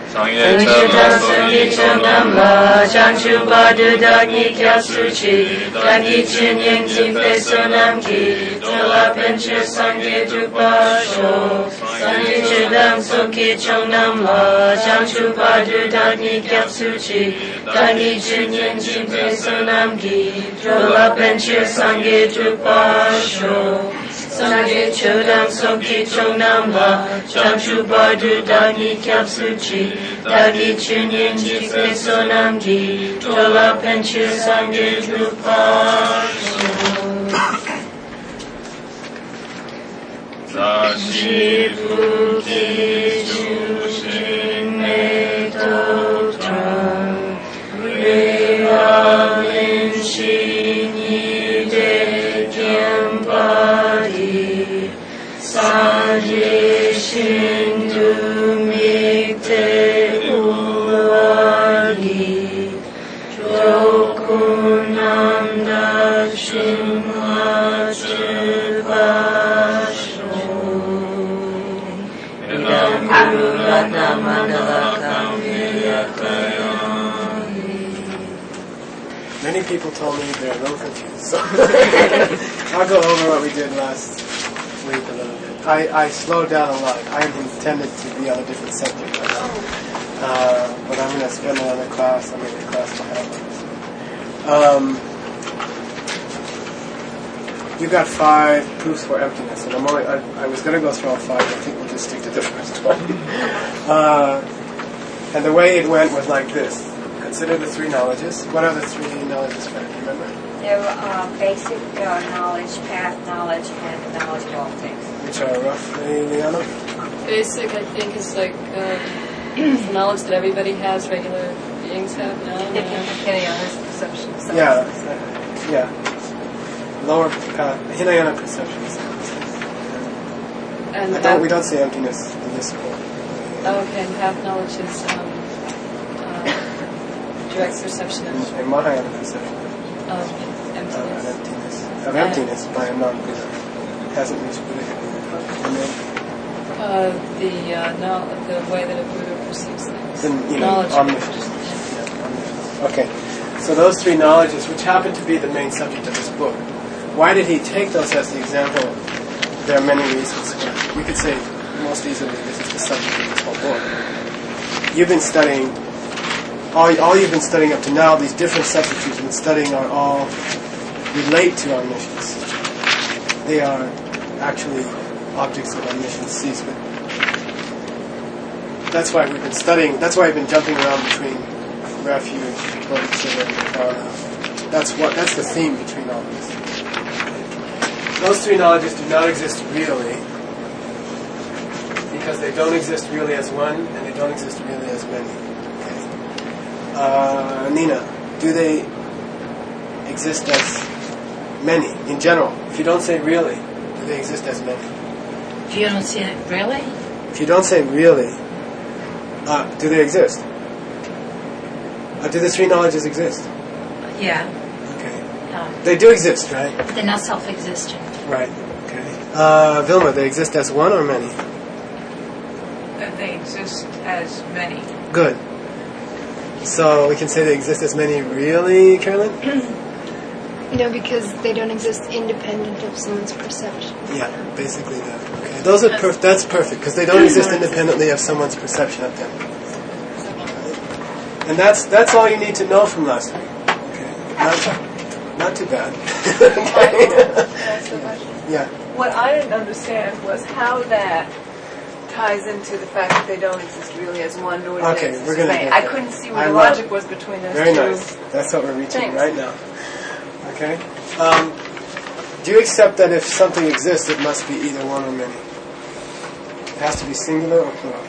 Sangyetang Sungyichang Namla Changshu Badu Dagni Kyasuchi Dagni Chinyang Jimpe Sonamki Tola Penche Sangye Jupasho Sangyetang Sungyichang Namla Changshu Badu Dagni Kyasuchi Dagni Chinyang Jimpe Sonamki Tola Penche Sangye Jupasho Sangye Chodam Songki Chong Namla Changshu Badu Dagni Kyapsuchi Dagni Chinyin Jikpe Sonamgi Tola Penche Sangye Drupasho Zashibu Kishu Me Totran Realin Shinyi De Kyambadi Sanje Shindu Mikte Ulagi Jokunanda Shinwa Chivasho Idam Guru Ratna Mandala Kamviyakayani. Many people told me they're a little confused, so I'll go over what we did last week a little bit. I slowed down a lot. I intended to be on a different subject right now. But I'm going to spend another class. I'm going to class behind. You got 5 proofs for emptiness, and I was going to go through all 5. I think we'll just stick to the first one. And the way it went was like this. Consider the 3 knowledges. What are the 3 knowledges, Fred? Do you remember? They're basic knowledge, path knowledge, and knowledge of all things. Which are roughly, Liana? Basic, I think, is like knowledge that everybody has, regular beings have now. Hinayona's perception. Yeah. Lower Hinayana perception. And we don't see emptiness in this book. Okay, and path knowledge is direct perception of Mahayana perception emptiness. Of emptiness by a non-Buddha. Hasn't reached Buddha. The way that a Buddha perceives things. Knowledge. Omniscience. Okay. So those 3 knowledges, which happen to be the main subject of this book, why did he take those as the example? There are many reasons. You could say most easily this is the subject of this whole book. You've been studying, all you've been studying up to now, these different subjects you've been studying are all relate to omniscience. They are actually objects of omniscience sees, but that's why we've been studying, that's why I've been jumping around between refuge, bodhicitta, and nirvana. That's the theme between all these. Those 3 knowledges do not exist really, because they don't exist really as one, and they don't exist really as many. Okay. Nina, do they exist as many, in general? If you don't say really, do they exist as many? If you don't say really? If you don't say really, do they exist? Do the 3 knowledges exist? Yeah. Okay. They do exist, right? They're not self-existent. Right. Okay. Vilma, they exist as one or many? They exist as many. Good. So we can say they exist as many really, Carolyn? No, because they don't exist independent of someone's perception. Yeah, basically that. Okay. Those are that's perfect, because they don't exist independently of someone's perception of them. And that's all you need to know from last week. Okay. Not too bad. Yeah. What I didn't understand was how that ties into the fact that they don't exist really as one, nor do they exist as many. I couldn't see what the logic was between those two. Very nice. That's what we're reaching right now. Okay. Do you accept that if something exists, it must be either one or many? It has to be singular or plural.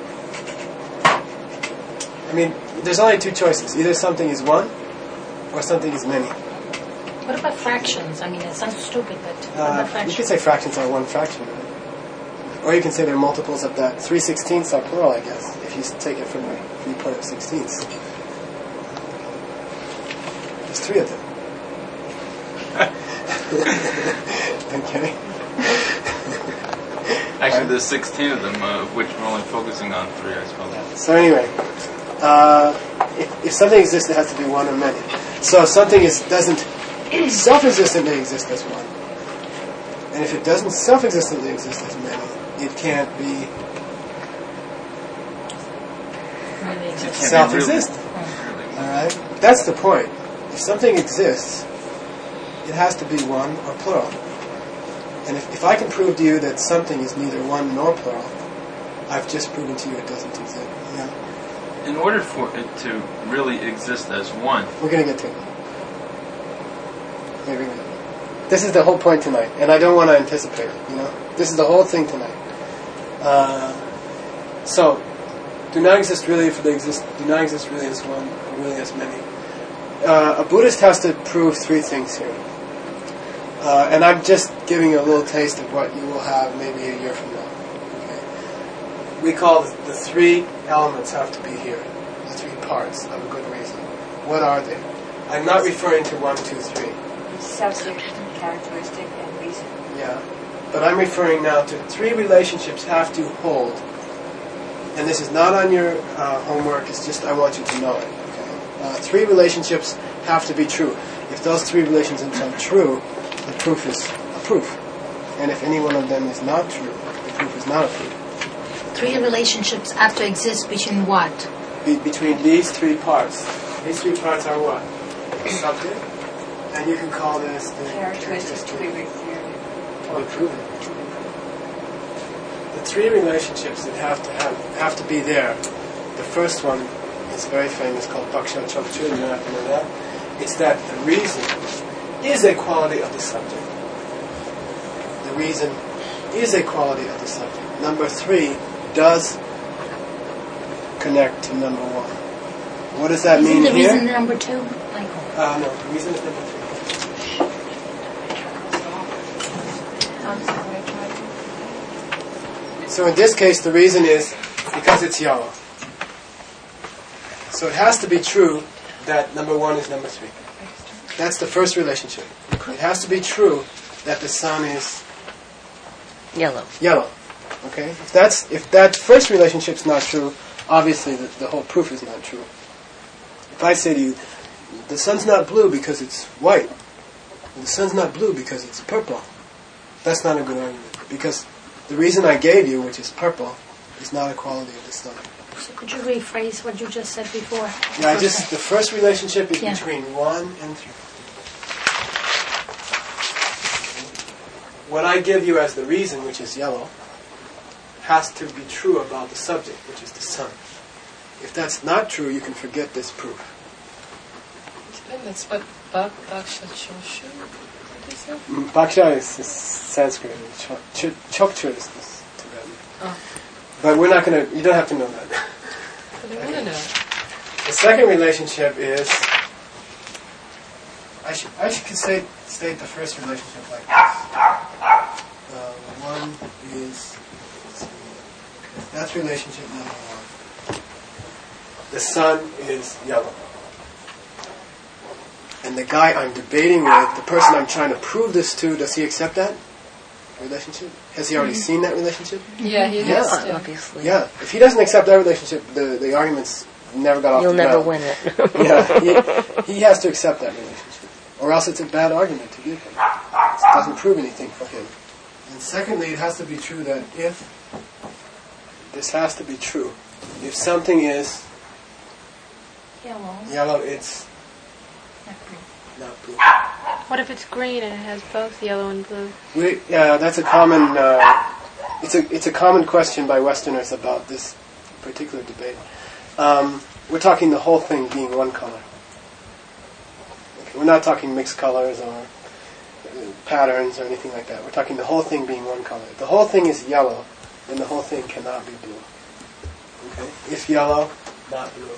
I mean, there's only 2 choices. Either something is one, or something is many. What about fractions? I mean, it sounds stupid, but what about fractions? You can say fractions are one fraction, right? Or you can say they're multiples of that. 3/16 are plural, I guess, if you take it from the viewpoint of 16ths. There's 3 of them. Okay. Actually, there's 16 of them, of which we're only focusing on 3, I suppose. Yeah. So anyway, if something exists, it has to be one or many. So if something doesn't self-existently exist as one, and if it doesn't self-existently exist as many, it can't be self-existent. All right, that's the point. If something exists, it has to be one or plural. And if I can prove to you that something is neither one nor plural, I've just proven to you it doesn't exist. Yeah. In order for it to really exist as one, We're going to get to it. This is the whole point tonight, and I don't want to anticipate it. This is the whole thing tonight. So, do not exist really if they exist. Do not exist really as one, or really as many. A Buddhist has to prove 3 things here. And I'm just giving you a little taste of what you will have maybe a year from now. Okay? We call the 3 elements have to be here. The 3 parts of a good reason. What are they? I'm not referring to 1, 2, 3. Subject, characteristic, and reason. Yeah. But I'm referring now to 3 relationships have to hold. And this is not on your homework, it's just I want you to know it. Okay? 3 relationships have to be true. If those 3 relationships are true, the proof is a proof. And if any one of them is not true, the proof is not a proof. 3 relationships have to exist between what? Between these 3 parts. These 3 parts are what? The subject. And you can call this the Characteristic to be refuted. Or proven. The 3 relationships that have to be there. The first one is very famous, called Baksha Chokchu. You don't have to know that. It's that the reason is a quality of the subject. The reason is a quality of the subject. Number 3 does connect to number 1. What does that mean here? Isn't the reason number 2? No, the reason is number 3. So in this case, the reason is because it's yellow. So it has to be true that number 1 is number 3. That's the first relationship. It has to be true that the sun is Yellow. Okay? If that first relationship's not true, obviously the whole proof is not true. If I say to you, the sun's not blue because it's white, the sun's not blue because it's purple, that's not a good argument. Because the reason I gave you, which is purple, is not a quality of the sun. So could you rephrase what you just said before? Yeah, the first relationship is between 1 and 3. What I give you as the reason, which is yellow, has to be true about the subject, which is the sun. If that's not true, you can forget this proof. That's what Baksha Choshu is. Baksha is Sanskrit. Chokchu is Tibetan. Oh. But we're not going to, you don't have to know that. But I want to know. The second relationship is, I should state the first relationship like this. One is, that's relationship number 1. The sun is yellow. And the guy I'm debating with, the person I'm trying to prove this to, does he accept that relationship? Has he already seen that relationship? Yeah, he has to. Obviously. Yeah. If he doesn't accept that relationship, the arguments never got off the ground. You'll never win it. Yeah, he has to accept that relationship. Or else it's a bad argument to give him. It doesn't prove anything for him. And secondly, it has to be true that this has to be true. If something is yellow, it's not blue. What if it's green and it has both yellow and blue? That's a common. It's a common question by Westerners about this particular debate. We're talking the whole thing being one color. Okay, we're not talking mixed colors or patterns or anything like that. We're talking the whole thing being one color. If the whole thing is yellow, then the whole thing cannot be blue. Okay? If yellow, not blue.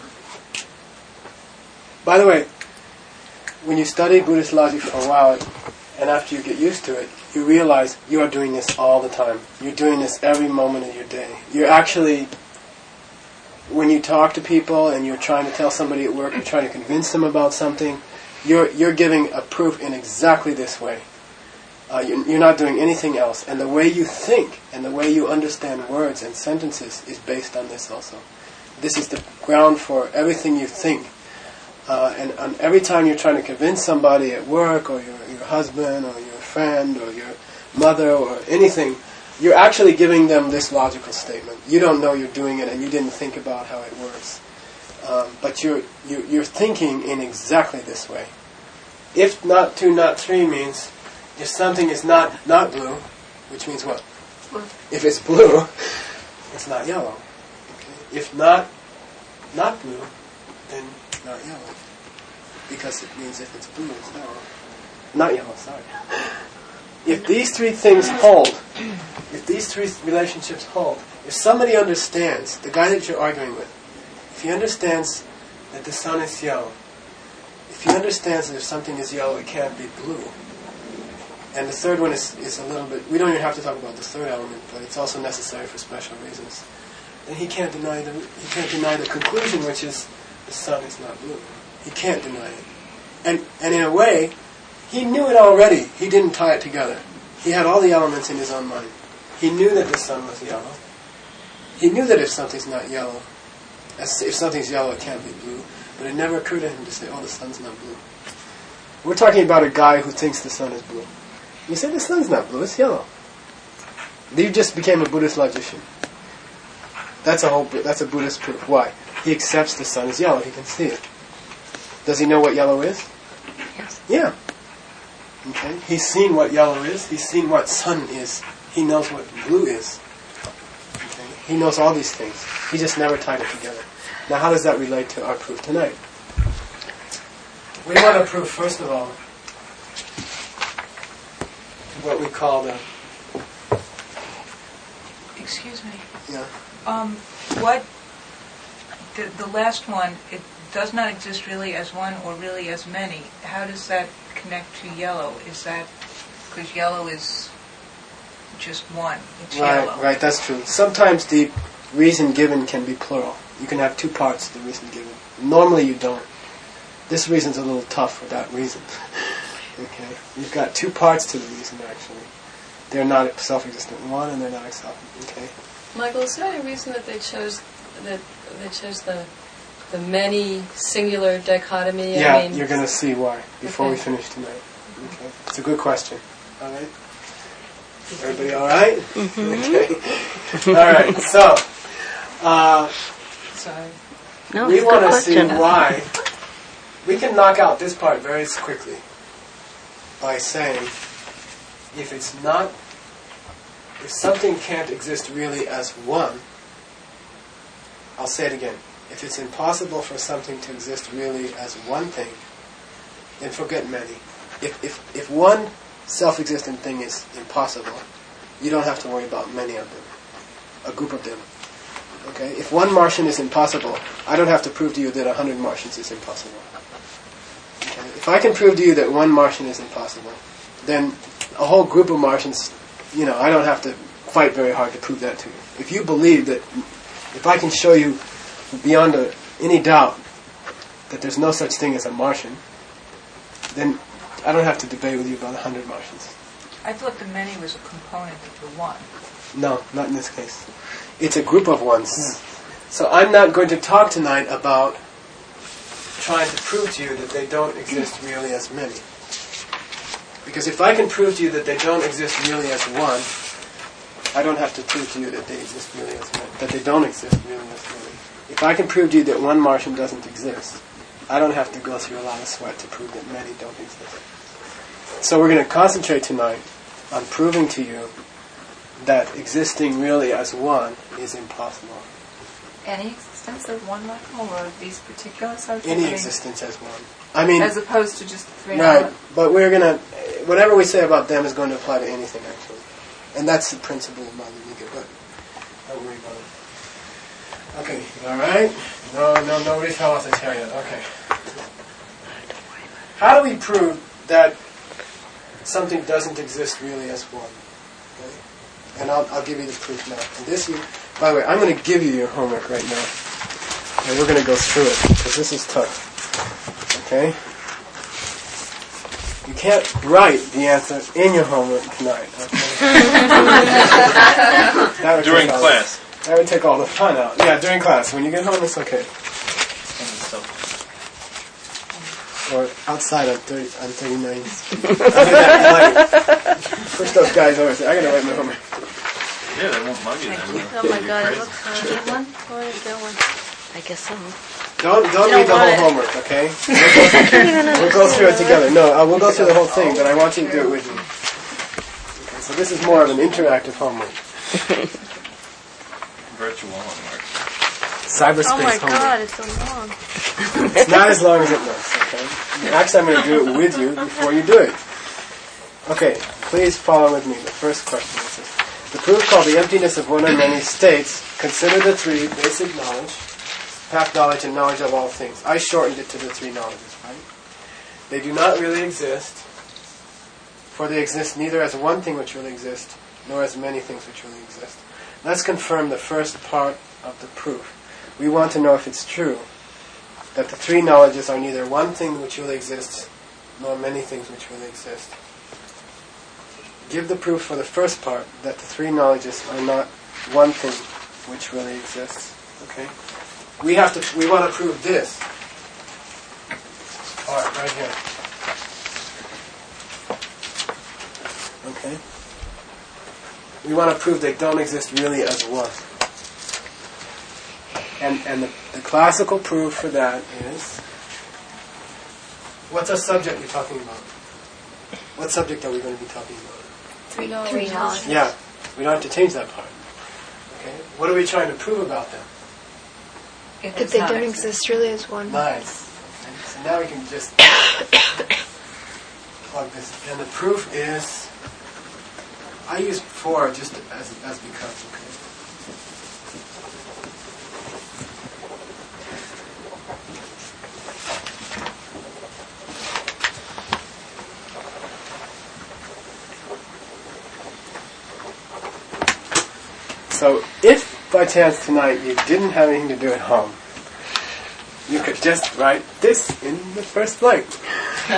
By the way, when you study Buddhist logic for a while, and after you get used to it, you realize you are doing this all the time. You're doing this every moment of your day. You're actually, when you talk to people and you're trying to tell somebody at work, you're trying to convince them about something, you're giving a proof in exactly this way. You're not doing anything else. And the way you think and the way you understand words and sentences is based on this also. This is the ground for everything you think. And every time you're trying to convince somebody at work, or your husband, or your friend, or your mother, or anything, you're actually giving them this logical statement. You don't know you're doing it, and you didn't think about how it works. But you're thinking in exactly this way. If not 2, not 3 means if something is not blue, which means what? Blue. If it's blue, it's not yellow. Okay? If not blue, then not yellow. Because it means if it's blue, it's yellow. Not yellow, sorry. If these 3 things hold, if these 3 relationships hold, if somebody understands, the guy that you're arguing with, if he understands that the sun is yellow, if he understands that if something is yellow, it can't be blue. And the third one is a little bit, we don't even have to talk about the third element, but it's also necessary for special reasons. Then he can't deny the conclusion, which is the sun is not blue. He can't deny it. And in a way, he knew it already. He didn't tie it together. He had all the elements in his own mind. He knew that the sun was yellow. He knew that if something's not yellow, if something's yellow, it can't be blue. But it never occurred to him to say, oh, the sun's not blue. We're talking about a guy who thinks the sun is blue. You say the sun's not blue, it's yellow. You just became a Buddhist logician. That's a Buddhist proof. Why? He accepts the sun is yellow. He can see it. Does he know what yellow is? Yes. Yeah. Okay. He's seen what yellow is. He's seen what sun is. He knows what blue is. Okay. He knows all these things. He just never tied it together. Now, how does that relate to our proof tonight? We want to prove, first of all, what we call the... Excuse me. Yeah. What the last one? It does not exist really as one or really as many. How does that connect to yellow? Is that because yellow is just one? It's yellow. Right. That's true. Sometimes the reason given can be plural. You can have 2 parts to the reason given. Normally you don't. This reason's a little tough for that reason. Okay. You've got 2 parts to the reason actually. They're not self-existent one, and they're not okay. Michael, is there any reason that they chose the many singular dichotomy? Yeah, I mean, you're going to see why before we finish tonight. Okay, it's a good question. All right, everybody, all right? Mm-hmm. Okay. All right. So, sorry. No, we want to see question. why. We can knock out this part very quickly by saying, if something can't exist really as one, I'll say it again. If it's impossible for something to exist really as one thing, then forget many. If one self-existent thing is impossible, you don't have to worry about many of them, a group of them. Okay? If one Martian is impossible, I don't have to prove to you that 100 Martians is impossible. Okay? If I can prove to you that one Martian is impossible, then a whole group of Martians, I don't have to fight very hard to prove that to you. If you believe that, if I can show you beyond any doubt that there's no such thing as a Martian, then I don't have to debate with you about 100 Martians. I thought the many was a component of the one. No, not in this case. It's a group of ones. So I'm not going to talk tonight about trying to prove to you that they don't exist really as many. Because if I can prove to you that they don't exist really as one, I don't have to prove to you that they exist really as many, that they don't exist really as many. If I can prove to you that one Martian doesn't exist, I don't have to go through a lot of sweat to prove that many don't exist. So we're going to concentrate tonight on proving to you that existing really as one is impossible. Any existence of one Michael, or these particular subjects? Any existence as one. I mean, as opposed to just 3 right, but we're going to, whatever we say about them is going to apply to anything actually. And that's the principle of Madhyamika, but don't worry about it. Okay, alright? No, nobody fell off the chariot. Okay. How do we prove that something doesn't exist really as one? Okay? And I'll give you the proof now. And this, by the way, I'm going to give you your homework right now. And we're going to go through it, because this is tough. Okay? You can't write the answer in your homework tonight. Okay? During class. That would take all the fun out. Yeah, during class. When you get home, it's okay. Or outside on 39. Push those guys over and say, I gotta write my homework. Yeah, they won't mug you then. Oh my god, it looks fun. Get one? Or is there one? I guess so. Don't read the whole homework, okay? We'll go through it together. No, we'll go through the whole thing, but I want you to do it with me. Okay, so this is more of an interactive homework. Virtual homework. Cyberspace homework. Oh my god, it's so long. It's not as long as it looks, okay? Actually, I'm going to do it with you before you do it. Okay, please follow with me. The first question is this. The proof called the emptiness of one or many states, consider the three basic knowledge, path knowledge, and knowledge of all things. I shortened it to the three knowledges, right? They do not really exist, for they exist neither as one thing which really exists, nor as many things which really exist. Let's confirm the first part of the proof. We want to know if it's true that the three knowledges are neither one thing which really exists, nor many things which really exist. Give the proof for the first part that the three knowledges are not one thing which really exists. Okay? We want to prove this part right here. Okay? We want to prove they don't exist really as one. And the classical proof for that is, what's our subject we're talking about? What subject are we going to be talking about? Three knowledge. Yeah, we don't have to change that part. Okay, what are we trying to prove about them? That they don't exist really as one. Nice. And so now we can just plug this. And the proof is, I use 4 just as because. Okay. So, if by chance tonight you didn't have anything to do at home, you could just write this in the first blank. I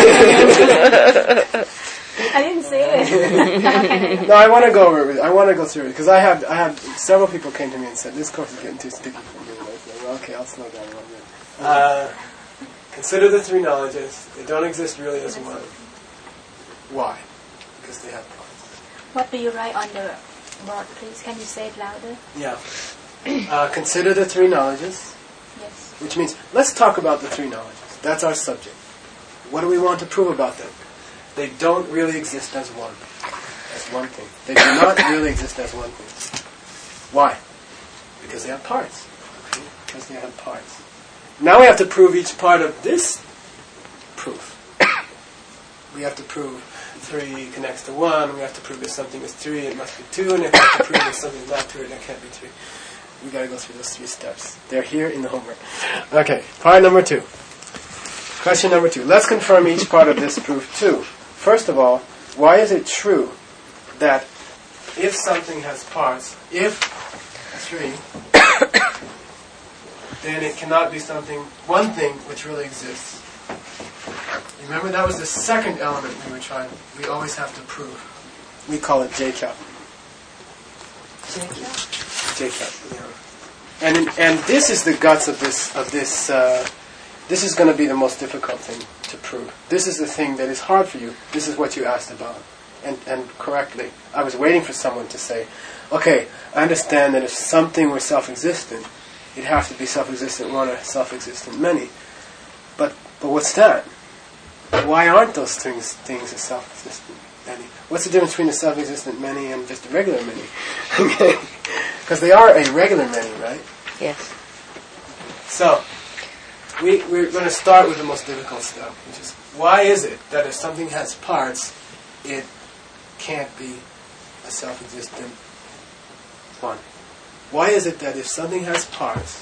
didn't say it. No, I want to go over it. I want to go through it because I have several people came to me and said this course is getting too sticky for me. And I said, well, okay, I'll slow down a little bit. Consider the three knowledges. They don't exist really as one. Why? Because they have parts. What do you write on the board, please? Can you say it louder? Yeah. Consider the three knowledges. Yes. Which means, let's talk about the three knowledges. That's our subject. What do we want to prove about them? They don't really exist as one thing. They do not really exist as one thing. Why? Because they have parts. Okay? Because they have parts. Now we have to prove each part of this proof. We have to prove 3 connects to 1. We have to prove if something is 3, it must be 2. And if we have to prove if something is not 2, it can't be 3. We've got to go through those 3 steps. They're here in the homework. Okay, part number 2. Question number 2. Let's confirm each part of this proof too. First of all, why is it true that if something has parts, if 3, then it cannot be one thing which really exists? Remember, that was the second element we always have to prove. We call it JCAP. JCAP, yeah. And this is the guts of this. This is going to be the most difficult thing to prove. This is the thing that is hard for you. This is what you asked about, and correctly. I was waiting for someone to say, okay, I understand that if something were self-existent, it'd have to be self-existent one or self-existent many. But what's that? Why aren't those things a self-existent many? What's the difference between a self-existent many and just a regular many? Because they are a regular many, right? Yes. So, we're going to start with the most difficult step, which is, why is it that if something has parts, it can't be a self-existent one? Why is it that if something has parts,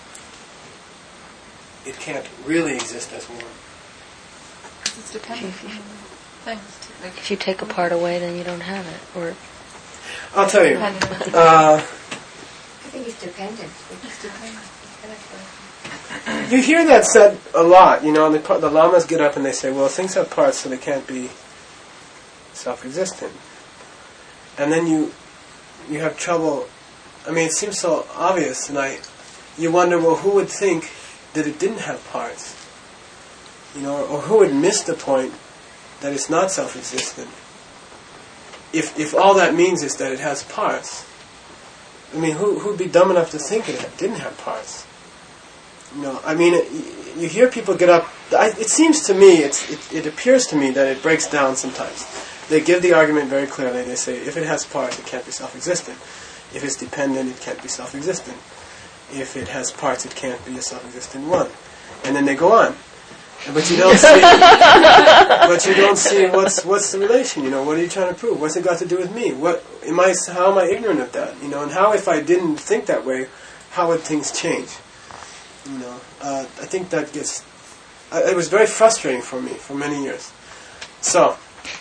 it can't really exist as one? It's dependent on things. If you take a part away, then you don't have it. Or I'll tell you. I think it's dependent. You hear that said a lot, you know, and the lamas get up and they say, well, things have parts so they can't be self-existent. And then you have trouble, I mean, it seems so obvious, and you wonder, well, who would think that it didn't have parts? You know, or who would miss the point that it's not self-existent? If all that means is that it has parts, I mean, who'd be dumb enough to think it didn't have parts? You know, I mean, you hear people get up. It seems to me, it appears to me that it breaks down sometimes. They give the argument very clearly. They say, if it has parts, it can't be self-existent. If it's dependent, it can't be self-existent. If it has parts, it can't be a self-existent one. And then they go on. But you don't see. But you don't see what's the relation. You know, what are you trying to prove? What's it got to do with me? How am I ignorant of that? You know, and how, if I didn't think that way, how would things change? You know, I think that gets. It was very frustrating for me for many years. So,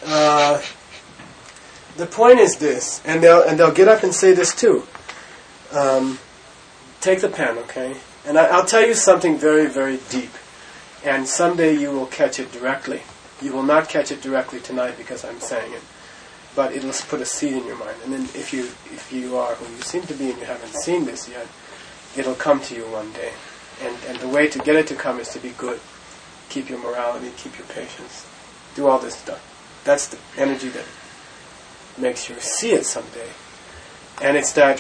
the point is this, and they'll get up and say this too. Take the pen, okay? And I'll tell you something very, very deep. And someday you will catch it directly. You will not catch it directly tonight because I'm saying it. But it'll put a seed in your mind. And then if you are who you seem to be and you haven't seen this yet, it'll come to you one day. And the way to get it to come is to be good. Keep your morality, keep your patience. Do all this stuff. That's the energy that makes you see it someday. And it's that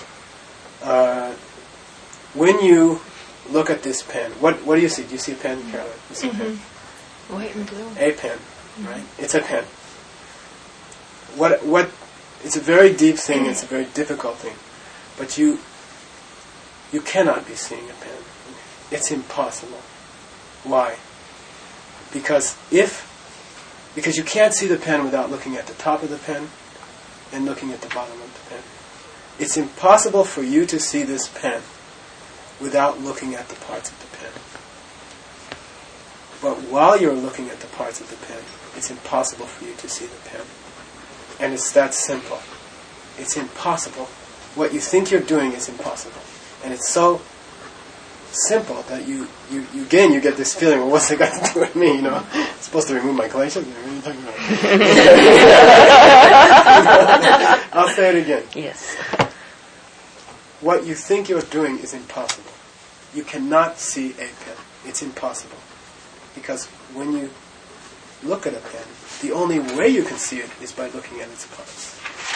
when you look at this pen, what do you see? Do you see a pen, Carolyn? You see a pen? White and blue. A pen, right? It's a pen. What? It's a very deep thing. It's a very difficult thing, but you cannot be seeing a pen. It's impossible. Why? Because you can't see the pen without looking at the top of the pen and looking at the bottom of the pen. It's impossible for you to see this pen without looking at the parts of the pen. But while you're looking at the parts of the pen, it's impossible for you to see the pen. And it's that simple. It's impossible. What you think you're doing is impossible. And it's so simple that you get this feeling, well, what's it got to do with me, you know? It's supposed to remove my glaciers? What are you talking about? I'll say it again. Yes. What you think you're doing is impossible. You cannot see a pen. It's impossible. Because when you look at a pen, the only way you can see it is by looking at its parts.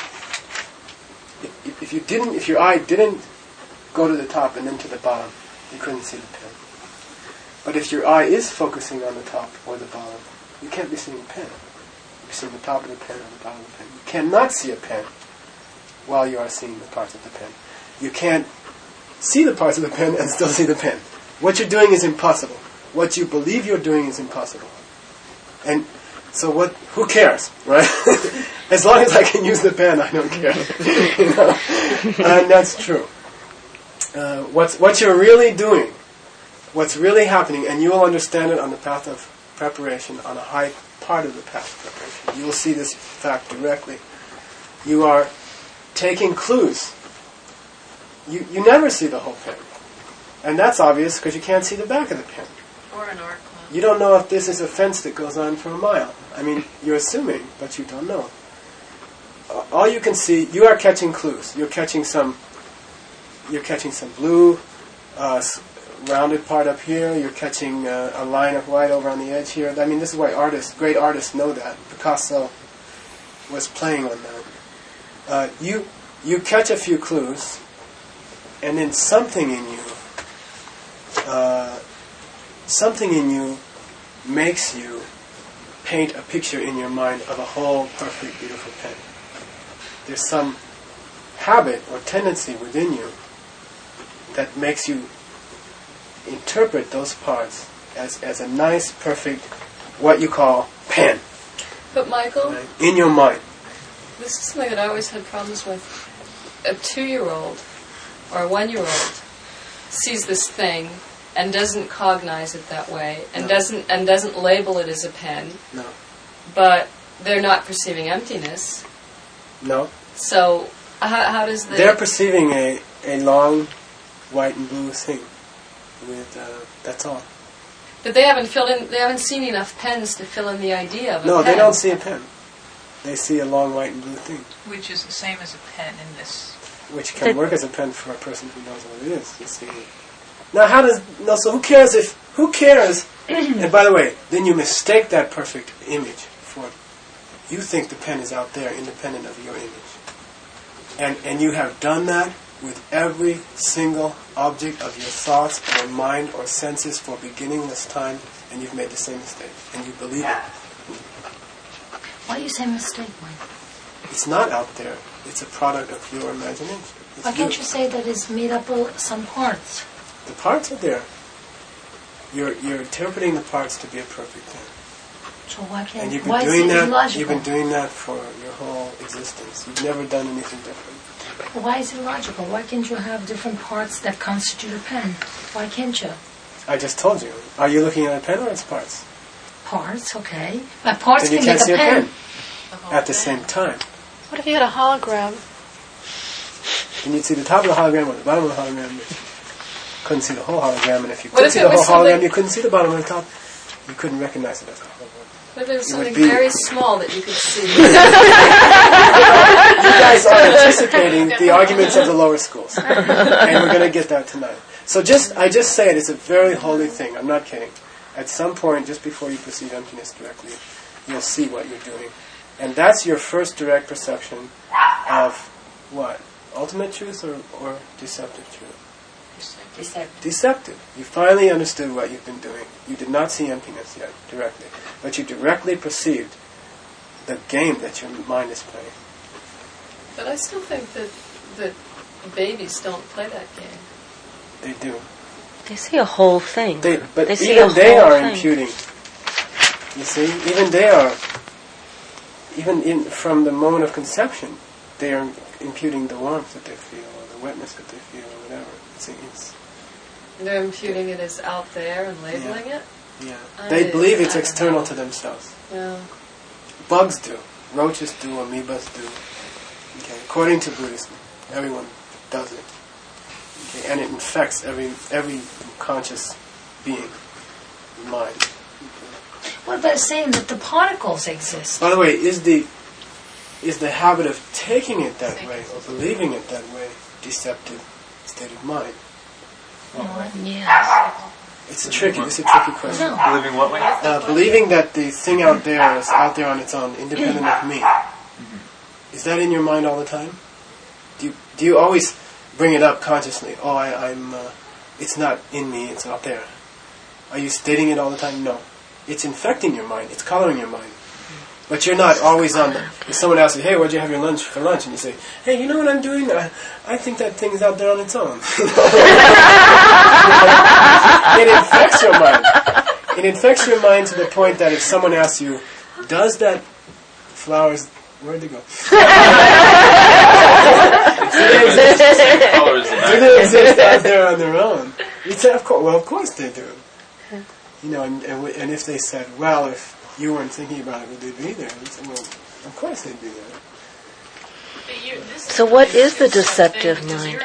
If your eye didn't go to the top and then to the bottom, you couldn't see the pen. But if your eye is focusing on the top or the bottom, you can't be seeing a pen. You see the top of the pen or the bottom of the pen. You cannot see a pen while you are seeing the parts of the pen. You can't see the parts of the pen and still see the pen. What you're doing is impossible. What you believe you're doing is impossible. And so who cares, right? As long as I can use the pen, I don't care. You know? And that's true. What you're really doing, what's really happening, and you will understand it on the path of preparation, on a high part of the path of preparation. You will see this fact directly. You are taking clues. You never see the whole pen. And that's obvious because you can't see the back of the pen. Or an arc. You don't know if this is a fence that goes on for a mile. I mean, you're assuming, but you don't know. All you can see, you are catching clues. You're catching some blue, rounded part up here. You're catching a line of white over on the edge here. I mean, this is why great artists know that. Picasso was playing on that. You catch a few clues, and then something in you makes you paint a picture in your mind of a whole perfect, beautiful pen. There's some habit or tendency within you that makes you interpret those parts as a nice, perfect, what you call pen. But Michael, right? In your mind. This is something that I always had problems with. A 2-year-old or a 1-year-old sees this thing and doesn't cognize it that way, and doesn't label it as a pen. No. But they're not perceiving emptiness. No. So how does they're perceiving a long white and blue thing. that's all. But they haven't seen enough pens to fill in the idea of a pen. No, they don't see a pen. They see a long white and blue thing. Which is the same as a pen in this. Which can work as a pen for a person who knows what it is. You see. Now so who cares, and by the way, then you mistake that perfect image for, you think the pen is out there independent of your image. And you have done that with every single object of your thoughts or mind or senses for beginningless time, and you've made the same mistake, and you believe it. Why do you say mistake, Mike? It's not out there. It's a product of your imagination. Why can't you say that it's made up of some parts? The parts are there. You're interpreting the parts to be a perfect thing. So why can't? And you've been doing that. illogical? You've been doing that for your whole existence. You've never done anything different. Why is it illogical? Why can't you have different parts that constitute a pen? Why can't you? I just told you. Are you looking at a pen or its parts? Parts, okay. But parts then you can can't make see a pen. At the same time. What if you had a hologram? And you'd see the top of the hologram or the bottom of the hologram. You couldn't see the whole hologram, and if you What could if see it the whole was hologram, something- you couldn't see the bottom and the top. You couldn't recognize it as a hologram. But there was It would something be- very small that you could see. You guys are anticipating the arguments of the lower schools. And we're going to get that tonight. So I just say it, it's a very holy thing. I'm not kidding. At some point, just before you perceive emptiness directly, you'll see what you're doing. And that's your first direct perception of what? Ultimate truth or deceptive truth? Deceptive. You finally understood what you've been doing. You did not see emptiness yet, directly. But you directly perceived the game that your mind is playing. But I still think that babies don't play that game. They do. They see a whole thing. But they see even a they whole are thing. imputing. You see? Even they are, from the moment of conception, they are imputing the warmth that they feel, or the wetness that they feel, or whatever. They're imputing it as out there and labeling it? Yeah. They believe it's external to themselves. Yeah. Bugs do. Roaches do. Amoebas do. Okay. According to Buddhism, everyone does it. Okay. And it infects every conscious being, mind. What about saying that the particles exist? By the way, is the habit of taking it that way or believing it that way deceptive state of mind? Yes. It's tricky. It's a tricky question. No. Believing what way? Believing that the thing out there is out there on its own, independent of me. Is that in your mind all the time? Do you always bring it up consciously? Oh, I'm. It's not in me. It's out there. Are you stating it all the time? No. It's infecting your mind. It's coloring your mind. But you're not always on the... If someone asks you, hey, what'd you have for lunch? And you say, hey, you know what I'm doing? I think that thing's out there on its own. It infects your mind. It infects your mind to the point that if someone asks you, does that flowers... Where'd they go? Do they exist out there on their own? You'd say, of course they do. You know, and if they said, well, if you weren't thinking about it, would they be there? And say, well, of course they'd be there. So what is the deceptive mind?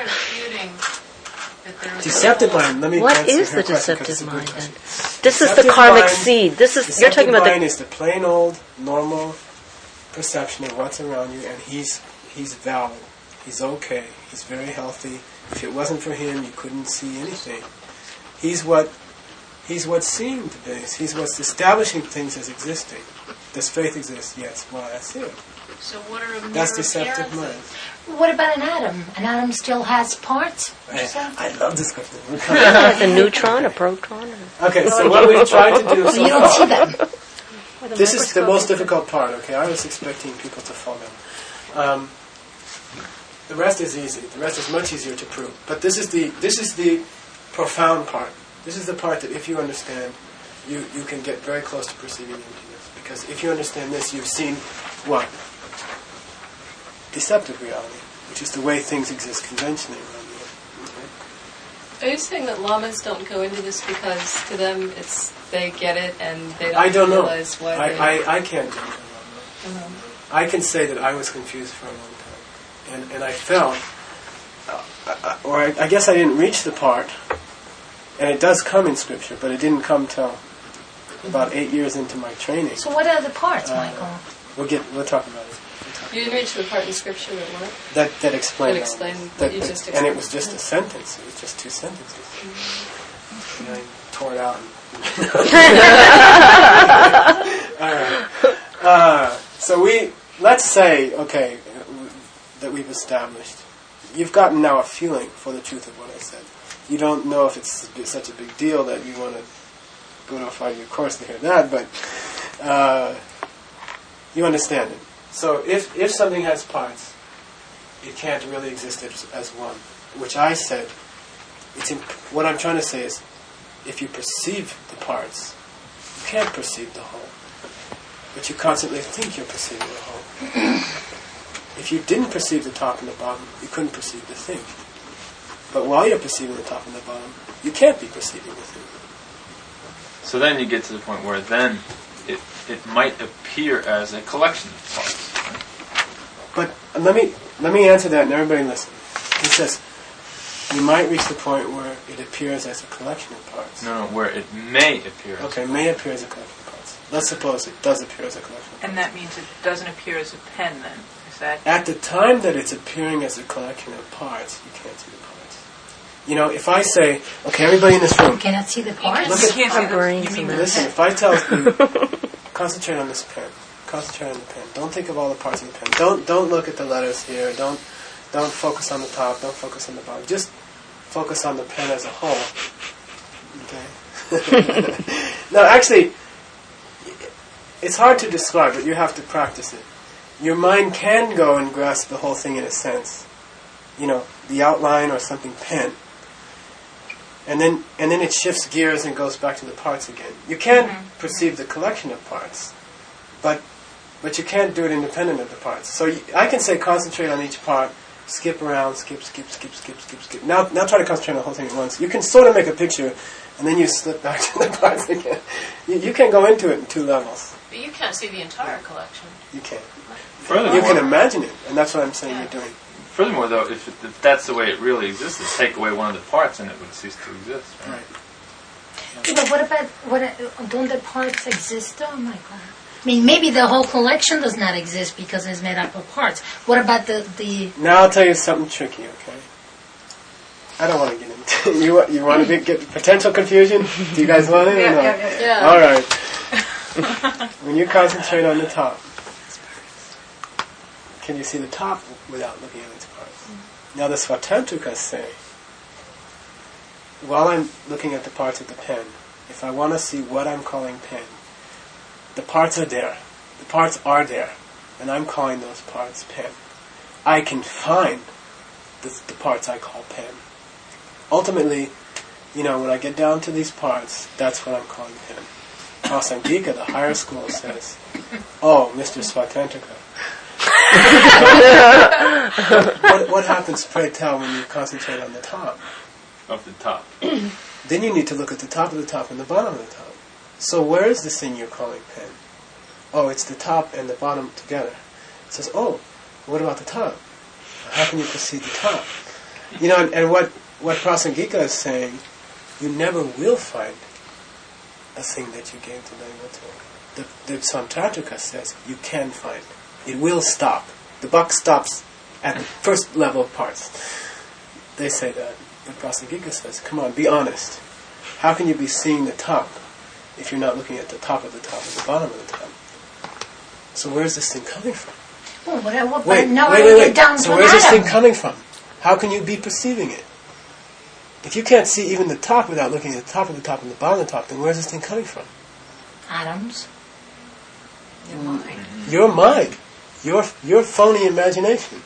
Deceptive mind. Let me What answer is her the question, 'cause deceptive it's a good mind question. then? This is the Deceptive karmic mind- seed. This is you're talking about mind the is the plain old normal perception of what's around you, and he's valid. He's okay. He's very healthy. If it wasn't for him, you couldn't see anything. He's what's seeing the base. He's what's establishing things as existing. Does faith exist? Yes. Well, that's it. So what are That's deceptive mind. What about an atom? An atom still has parts? I love this question. like a neutron, a proton. Okay, so what we've tried to do Well, so you don't see far... them. This is the most difficult part, okay? I was expecting people to fall down. The rest is easy. The rest is much easier to prove. But this is the profound part. This is the part that if you understand, you can get very close to perceiving emptiness. Because if you understand this, you've seen what? Deceptive reality, which is the way things exist conventionally around you. Okay? Are you saying that lamas don't go into this because to them they get it and they I don't know. realize why they... I can't judge a lama. I can say that I was confused for a long time. And I felt, I guess I didn't reach the part, And it does come in Scripture, but it didn't come till about 8 years into my training. So what are the parts, Michael? We'll talk about it. You didn't reach the part in Scripture that what? That explained. That explained what you just explained. And it was just a sentence. It was just 2 sentences. And I tore it out. All right. So let's say, okay, that we've established. You've gotten now a feeling for the truth of what I said. You don't know if it's such a big deal that you want to go to a 5-year course to hear that, but you understand it. So if something has parts, it can't really exist as one. Which I said, what I'm trying to say is, if you perceive the parts, you can't perceive the whole. But you constantly think you're perceiving the whole. If you didn't perceive the top and the bottom, you couldn't perceive the thing. But while you're perceiving the top and the bottom, you can't be perceiving the thing. So then you get to the point where then it might appear as a collection of parts. But let me answer that, and everybody listen. He says, you might reach the point where it appears as a collection of parts. No, where it may appear as may appear as a collection of parts. Let's suppose it does appear as a collection of parts. And that means it doesn't appear as a pen then? Is that... At the time that it's appearing as a collection of parts, you can't see the parts. You know, if I say, okay, everybody in this room... You cannot see the parts? Look at our brains. Listen, if I tell you, concentrate on this pen. Concentrate on the pen. Don't think of all the parts of the pen. Don't look at the letters here. Don't focus on the top. Don't focus on the bottom. Just focus on the pen as a whole. Okay? No, actually, it's hard to describe, but you have to practice it. Your mind can go and grasp the whole thing in a sense. You know, the outline or something pen. And then it shifts gears and goes back to the parts again. You can perceive the collection of parts, but you can't do it independent of the parts. So I can say concentrate on each part, skip around, skip. Now try to concentrate on the whole thing at once. You can sort of make a picture, and then you slip back to the parts again. You can go into it in 2 levels. But you can't see the entire collection. You can. Furthermore, you can imagine it, and that's what I'm saying you're doing. Furthermore, though, if that's the way it really existed, take away one of the parts and it would cease to exist. Right? Yeah, but don't the parts exist though, Michael? I mean, maybe the whole collection does not exist because it's made up of parts. What about the... Now I'll tell you something tricky, okay? I don't want to get into it. You want to get potential confusion? Do you guys want it or no? Yeah. All right. When you concentrate on the top, can you see the top without looking at its parts? Now the Svatantrikas say, while I'm looking at the parts of the pen, if I want to see what I'm calling pen, the parts are there. The parts are there. And I'm calling those parts pen. I can find the parts I call pen. Ultimately, you know, when I get down to these parts, that's what I'm calling pen. Prasangika, the higher school, says, oh, Mr. Svatantrika. what happens, pray tell, when you concentrate on the top? Of the top. Then you need to look at the top of the top and the bottom of the top. So where is this thing you're calling pen? Oh, it's the top and the bottom together. It says, oh, what about the top? How can you perceive the top? You know, and what Prasangika is saying, you never will find a thing that you gave to Daivato. The Samtatrika says you can find. It will stop. The buck stops at the first level of parts. They say that. But Prasangika says, come on, be honest. How can you be seeing the top if you're not looking at the top of the top and the bottom of the top? So where's this thing coming from? Wait. So where's this thing coming from? How can you be perceiving it? If you can't see even the top without looking at the top of the top and the bottom of the top, then where's this thing coming from? Atoms. Your mind. Your phony imagination.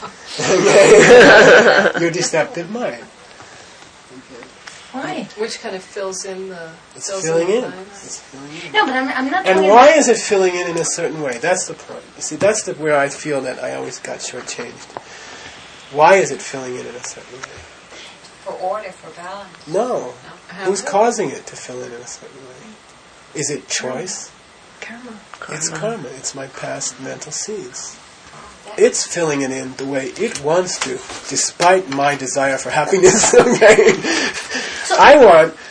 Your deceptive mind. Why? Which kind of fills in the... It's filling in. No, but I'm not... And why is it filling in a certain way? That's the point. You see, that's where I feel that I always got shortchanged. Why is it filling in a certain way? For order, for balance. No. Who's causing it to fill in a certain way? Is it choice? Karma. It's karma. It's my past mental seeds. It's filling it in the way it wants to, despite my desire for happiness. Okay? I want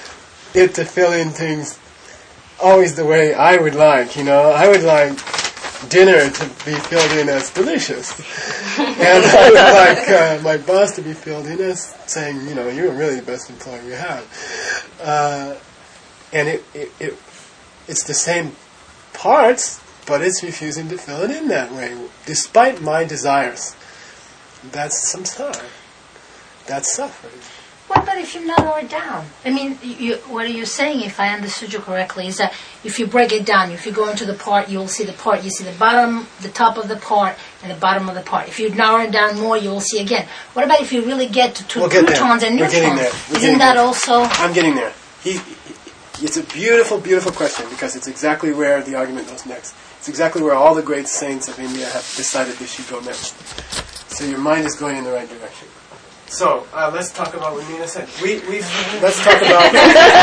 it to fill in things always the way I would like, I would like dinner to be filled in as delicious. And I would like my boss to be filled in as saying, you're really the best employee we have. And it's the same parts, but it's refusing to fill it in that way, despite my desires. That's samsara. That's suffering. What about if you narrow it down? I mean, what are you saying, if I understood you correctly, is that if you break it down, if you go into the part, you'll see the part. You see the bottom, the top of the part, and the bottom of the part. If you narrow it down more, you will see again. What about if you really get to protons and neutrons? Isn't that also... I'm getting there. It's a beautiful, beautiful question, because it's exactly where the argument goes next. It's exactly where all the great saints of India have decided they should go next. So your mind is going in the right direction. So, let's talk about what Nina said. Let's talk about...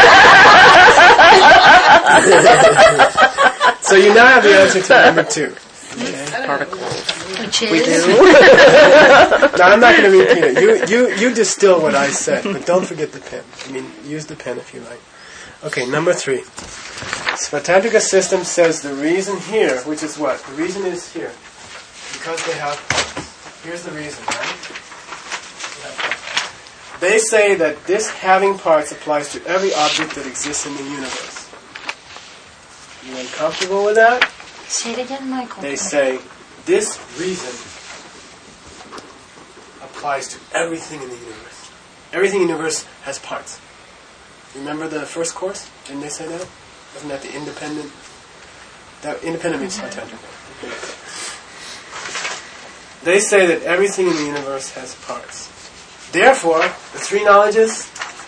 So you now have the answer to number 2. Okay. Particles. Which is... We do. No, I'm not going to repeat it. You distill what I said, but don't forget the pen. Use the pen if you like. Okay, number 3. Svatantrika system says the reason here, which is what? The reason is here. Because they have parts. Here's the reason, right? They say that this having parts applies to every object that exists in the universe. You uncomfortable with that? Say it again, Michael. They say this reason applies to everything in the universe. Everything in the universe has parts. Remember the first course? Didn't they say that? Wasn't that the independent? That independent means Svatantrika. They say that everything in the universe has parts. Therefore, the 3 knowledges,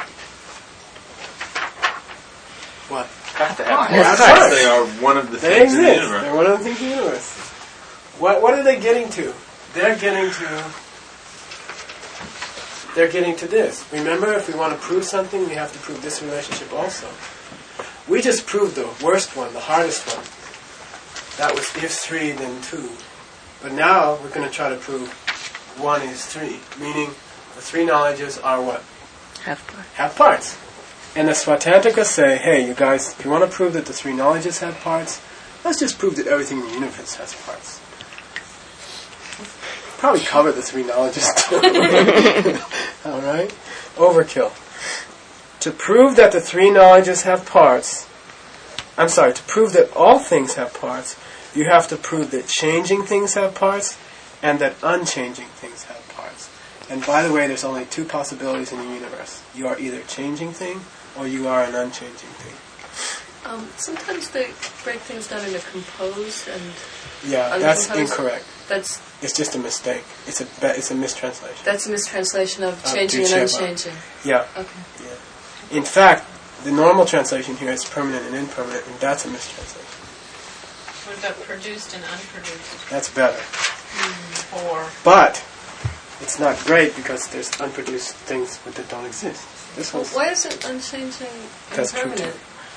what? Have to have parts. They are one of the things in the universe. They're one of the things in the universe. What are they getting to? They're getting to this. Remember, if we want to prove something, we have to prove this relationship also. We just proved the worst one, the hardest one. That was if 3, then 2. But now we're going to try to prove 1 is 3, meaning the 3 knowledges are what? Have parts. And the Svatantrika say, hey, you guys, if you want to prove that the 3 knowledges have parts, let's just prove that everything in the universe has parts. Probably cover the 3 knowledges too. Alright? Overkill. To prove that the 3 knowledges have parts, to prove that all things have parts, you have to prove that changing things have parts and that unchanging things have parts. And by the way, there's only 2 possibilities in the universe. You are either a changing thing or you are an unchanging thing. Sometimes they break things down into composed and... Yeah, that's incorrect. It's just a mistake. It's a mistranslation. That's a mistranslation of changing and unchanging. Yeah. Okay. Yeah. In fact, the normal translation here is permanent and impermanent, and that's a mistranslation. What about produced and unproduced? That's better. But it's not great because there's unproduced things that don't exist. Why isn't unchanging impermanent?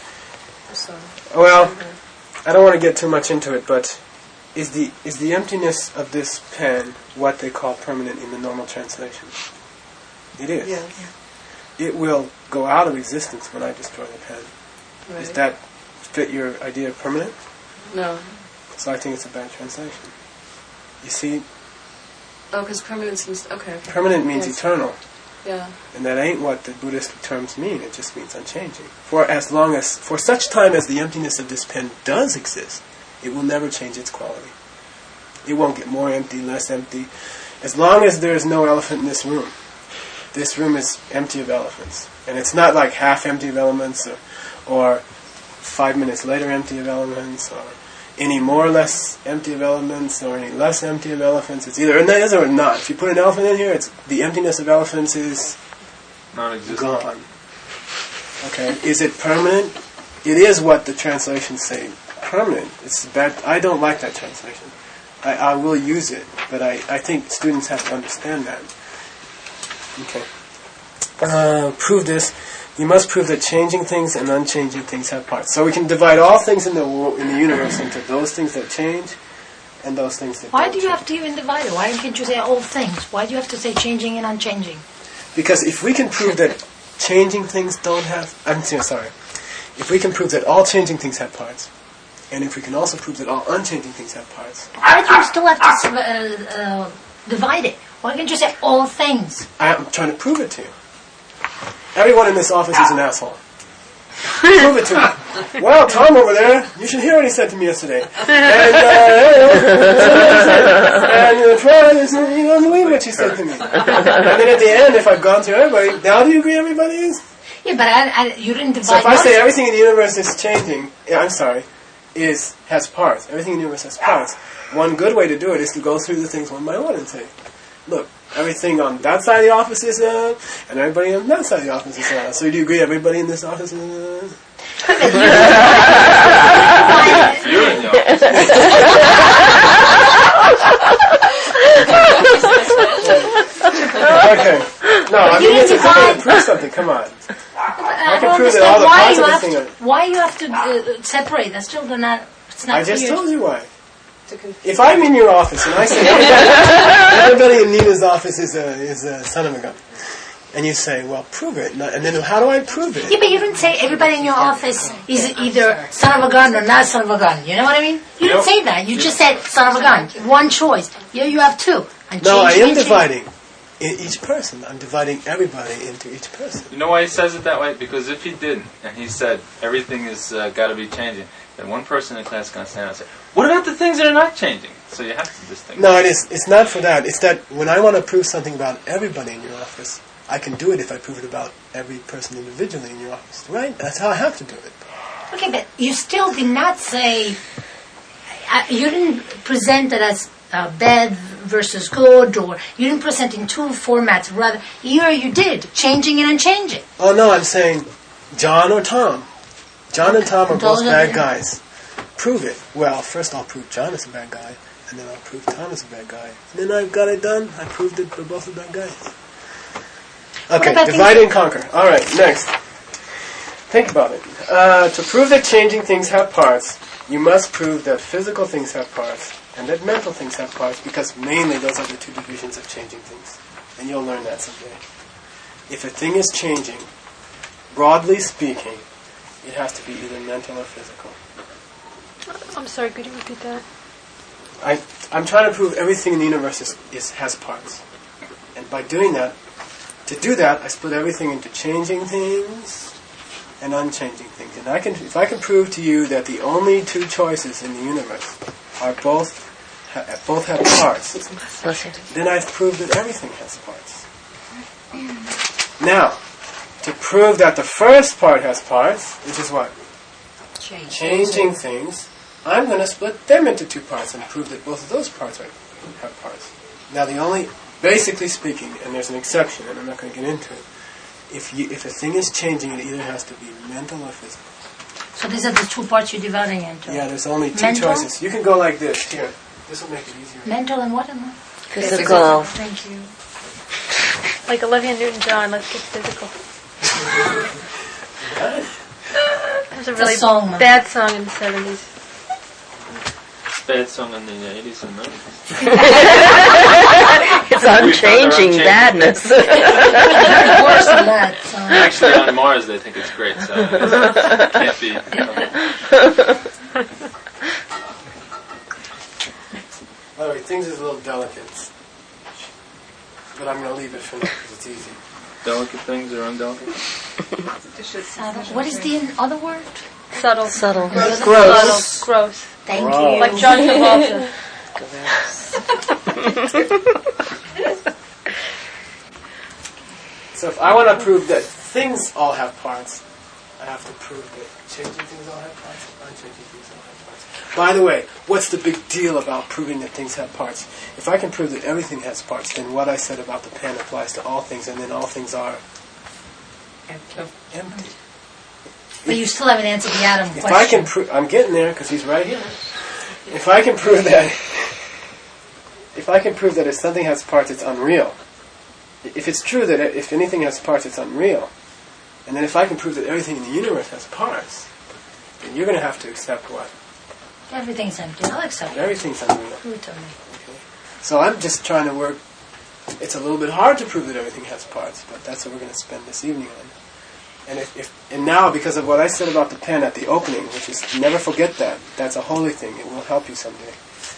Well, I don't want to get too much into it, but is the emptiness of this pen what they call permanent in the normal translation? It is. Yes. It will go out of existence when I destroy the pen. Right. Does that fit your idea of permanent? No. So I think it's a bad translation. You see? Oh, because permanent seems... Okay. Permanent means eternal. Yeah. And that ain't what the Buddhist terms mean. It just means unchanging. For such time as the emptiness of this pen does exist, it will never change its quality. It won't get more empty, less empty. As long as there is no elephant in this room is empty of elephants. And it's not like half empty of elements or 5 minutes later empty of elements or any more or less empty of elements or any less empty of elephants. It's either it is or not. If you put an elephant in here, the emptiness of elephants is gone. Okay, is it permanent? It is what the translations say. Permanent. It's bad. I don't like that translation. I will use it, but I think students have to understand that. Okay. Prove this. You must prove that changing things and unchanging things have parts. So we can divide all things in the universe into those things that change and those things that Why don't do you have to even divide it? Why can't you say all things? Why do you have to say changing and unchanging? Because if we can prove that changing things don't have... sorry. If we can prove that all changing things have parts, and if we can also prove that all unchanging things have parts... But you still have to divide it. Why can't you say all things? I'm trying to prove it to you. Everyone in this office is an asshole. Prove it to me. Well, Tom over there, you should hear what he said to me yesterday. And you don't believe what she said to me. And then at the end, if I've gone through everybody, now do you agree everybody is? Yeah, but you didn't divide. So if I say everything in the universe is changing, has parts. Everything in the universe has parts. One good way to do it is to go through the things one by one and say, look, everything on that side of the office is and everybody on that side of the office is So do you agree everybody in this office is You're in the office. Okay. No, I mean, it's a good way to prove something. Come on. I can prove that all the parts of the thing are... Why you have to separate? That's still not... It's not I just clear. told you why. If I'm in your office and I say everybody in Nina's office is a son of a gun, and you say, well, prove it, and then how do I prove it? Yeah, but you didn't say everybody in your office is either son of a gun or not son of a gun. You know what I mean? You didn't say that. You just said son of a gun. One choice. Here you have two. No, I am dividing each person. I'm dividing everybody into each person. You know why he says it that way? Because if he didn't, and he said everything is got to be changing, then one person in the class is going to stand up and say, what about the things that are not changing? So you have to distinguish. No, it's not for that. It's that when I want to prove something about everybody in your office, I can do it if I prove it about every person individually in your office. Right? That's how I have to do it. Okay, but you still did not say... you didn't present it as bad versus good, or you didn't present in two formats. Rather, here you did, changing and unchanging. Oh, no, I'm saying John or Tom. John and Tom are both bad guys. Prove it. Well, first I'll prove John is a bad guy, and then I'll prove Tom is a bad guy. And then I've got it done. I proved it they're both bad guys. Okay, divide and conquer. All right, next. Think about it. To prove that changing things have parts, you must prove that physical things have parts and that mental things have parts, because mainly those are the two divisions of changing things. And you'll learn that someday. If a thing is changing, broadly speaking, it has to be either mental or physical. I'm sorry, could you repeat that? I'm trying to prove everything in the universe has parts. And by doing that, to do that, I split everything into changing things and unchanging things. And if I can prove to you that the only two choices in the universe are both have parts, then I've proved that everything has parts. Now, to prove that the first part has parts, which is what? Changing things, I'm going to split them into two parts and prove that both of those parts have parts. Now, basically speaking, and there's an exception, and I'm not going to get into it, if a thing is changing, it either has to be mental or physical. So these are the two parts you're dividing into? Yeah, there's only two choices. You can go like this. Here. This will make it easier. Mental and what? Physical. Thank you. Like Olivia Newton-John, let's get physical. There's a really bad song in the 70s. Bad song in the 80s and 90s. It's unchanging badness. Worse than that. So. Actually, on Mars they think it's great, so it can't be. By the way, things is a little delicate, but I'm going to leave it for now because it's easy. Delicate things are undelicate? What is the other word? Subtle. Gross. Gross. Thank you. Like John Travolta. So if I want to prove that things all have parts, I have to prove that changing things all have parts, unchanging things all have parts. By the way, what's the big deal about proving that things have parts? If I can prove that everything has parts, then what I said about the pen applies to all things, and then all things are empty. But you still haven't answered the atom question. If I can prove, I'm getting there because he's right here. If I can prove that if something has parts, it's unreal. If it's true that if anything has parts, it's unreal, and then if I can prove that everything in the universe has parts, then you're going to have to accept what? Everything's empty. I'll accept it. Everything's unreal. Prove it to me. Okay. So I'm just trying to work It's a little bit hard to prove that everything has parts, but that's what we're going to spend this evening on. And now, because of what I said about the pen at the opening, which is never forget that. That's a holy thing. It will help you someday.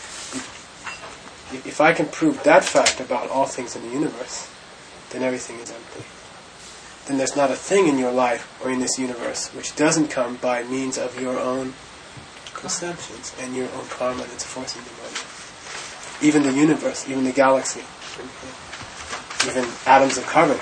If I can prove that fact about all things in the universe, then everything is empty. Then there's not a thing in your life or in this universe which doesn't come by means of your own conceptions and your own karma that's forcing them on you. Even the universe, even the galaxy, even atoms of carbon.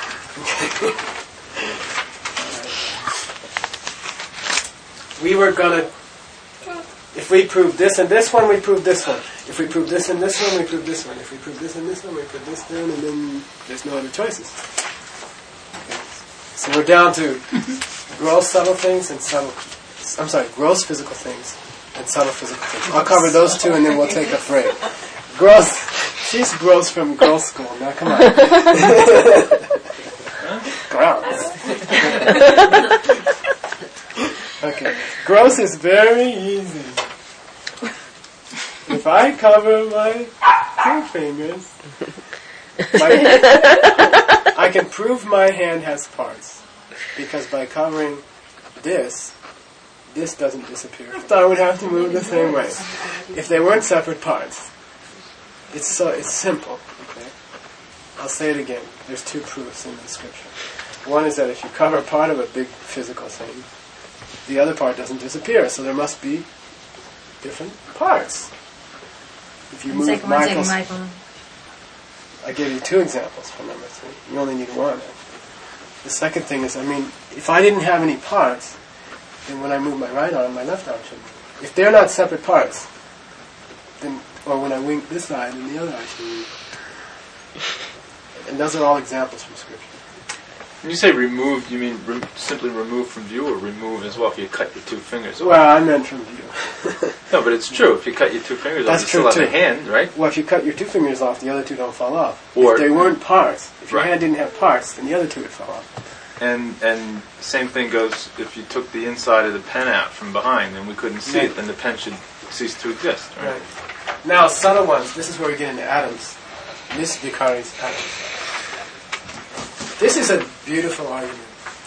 We were going to, if we prove this and this one, we prove this one. If we prove this and this one, we prove this one. If we prove this and this one, we put this down, and then there's no other choices. Okay. So we're down to gross subtle things and gross physical things and subtle physical things. I'll cover those two, and then we'll take a break. Gross. She's gross from girls' school. Now, come on. Gross. Okay. Gross is very easy. If I cover my 2 fingers, I can prove my hand has parts. Because by covering this doesn't disappear. I would have to move the same way. If they weren't separate parts. It's simple. Okay? I'll say it again. There's 2 proofs in the scripture. One is that if you cover part of a big physical thing, the other part doesn't disappear. So there must be different parts. If you move Michael. I gave you 2 examples for number 3. You only need 1. The second thing is, if I didn't have any parts, then when I move my right arm, my left arm should move. If they're not separate parts, then, or when I wink this side, then the other eye should move. And those are all examples from Scripture. When you say removed, you mean simply remove from view, or remove as well if you cut your 2 fingers off? Well, I meant from view. No, but it's true. If you cut your 2 fingers off, you still have a hand, right? Well, if you cut your 2 fingers off, the other 2 don't fall off. Or if they weren't parts, if your hand didn't have parts, then the other 2 would fall off. And same thing goes if you took the inside of the pen out from behind and we couldn't see it, then the pen should cease to exist, right? Now, subtle ones. This is where we get into atoms. Miss Vicari's atoms. This is a beautiful argument.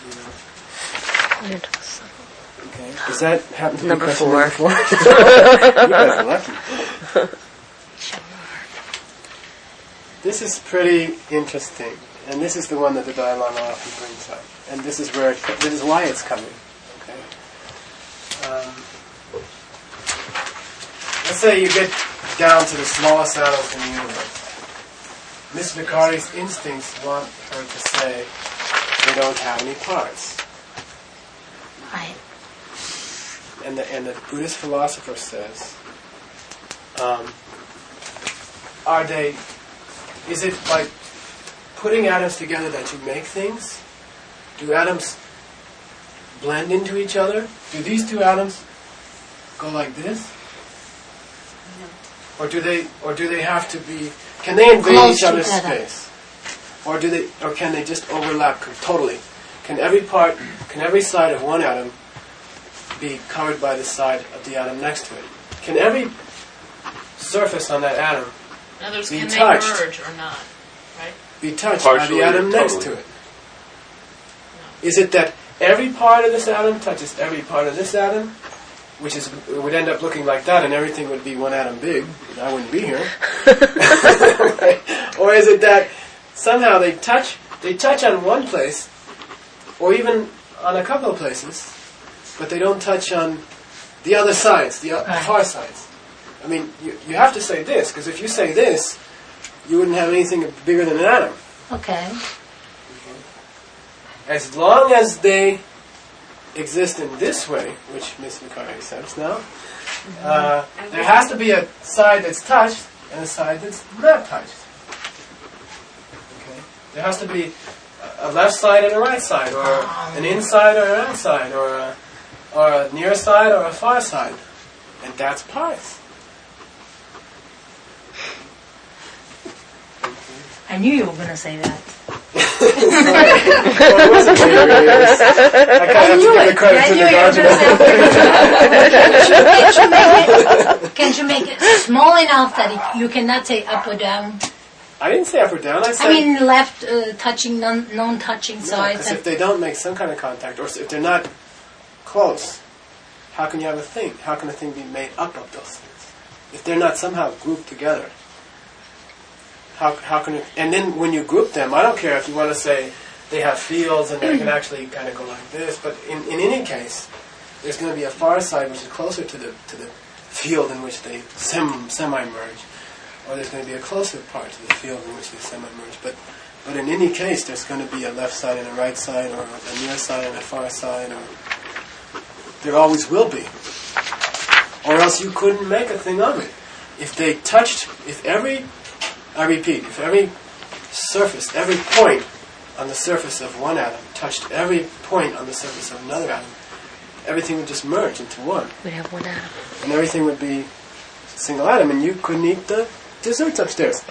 Okay. Does that happen to be number 4? Number 4? You guys are lucky. This is pretty interesting, and this is the one that the Dalai Lama often brings up, and this is why it's coming. Okay. Let's say you get down to the smallest atoms in the universe. Miss Vicari's instincts want her to say they don't have any parts. Right. And the Buddhist philosopher says, is it like putting atoms together that you make things? Do atoms blend into each other? Do these 2 atoms go like this? No. Or do they have to be? Can they invade each other's space? Or can they just overlap totally? Can every side of one atom be covered by the side of the atom next to it? Can every surface on that atom be touched? Can they merge or not? Right? Be touched by the atom next to it? No. Is it that every part of this atom touches every part of this atom? Which it would end up looking like that, and everything would be 1 atom big, and I wouldn't be here. Right? Or is it that somehow they touch on one place, or even on a couple of places, but they don't touch on the other sides, the far sides? You have to say this, because if you say this, you wouldn't have anything bigger than an atom. Okay. As long as they exist in this way, which Miss Vicari says now, there has to be a side that's touched and a side that's not touched. Okay? There has to be a left side and a right side, or an inside or an outside, or a near side or a far side, and that's parts. I knew you were going to say that. Can't you make it small enough that you cannot say up or down? I didn't say up or down. I said... I mean left touching, non-touching sides. Because if they don't make some kind of contact, or if they're not close, how can you have a thing? How can a thing be made up of those things? If they're not somehow grouped together, how can it... And then when you group them, I don't care if you want to say they have fields and they can actually kind of go like this, but in any case, there's going to be a far side which is closer to the field in which they semi-merge, or there's going to be a closer part to the field in which they semi-merge. But in any case, there's going to be a left side and a right side, or a near side and a far side, or there always will be. Or else you couldn't make a thing of it. If they touched, if every surface, every point on the surface of one atom touched every point on the surface of another atom, everything would just merge into one. We'd have one atom. And everything would be a single atom, and you couldn't eat the desserts upstairs.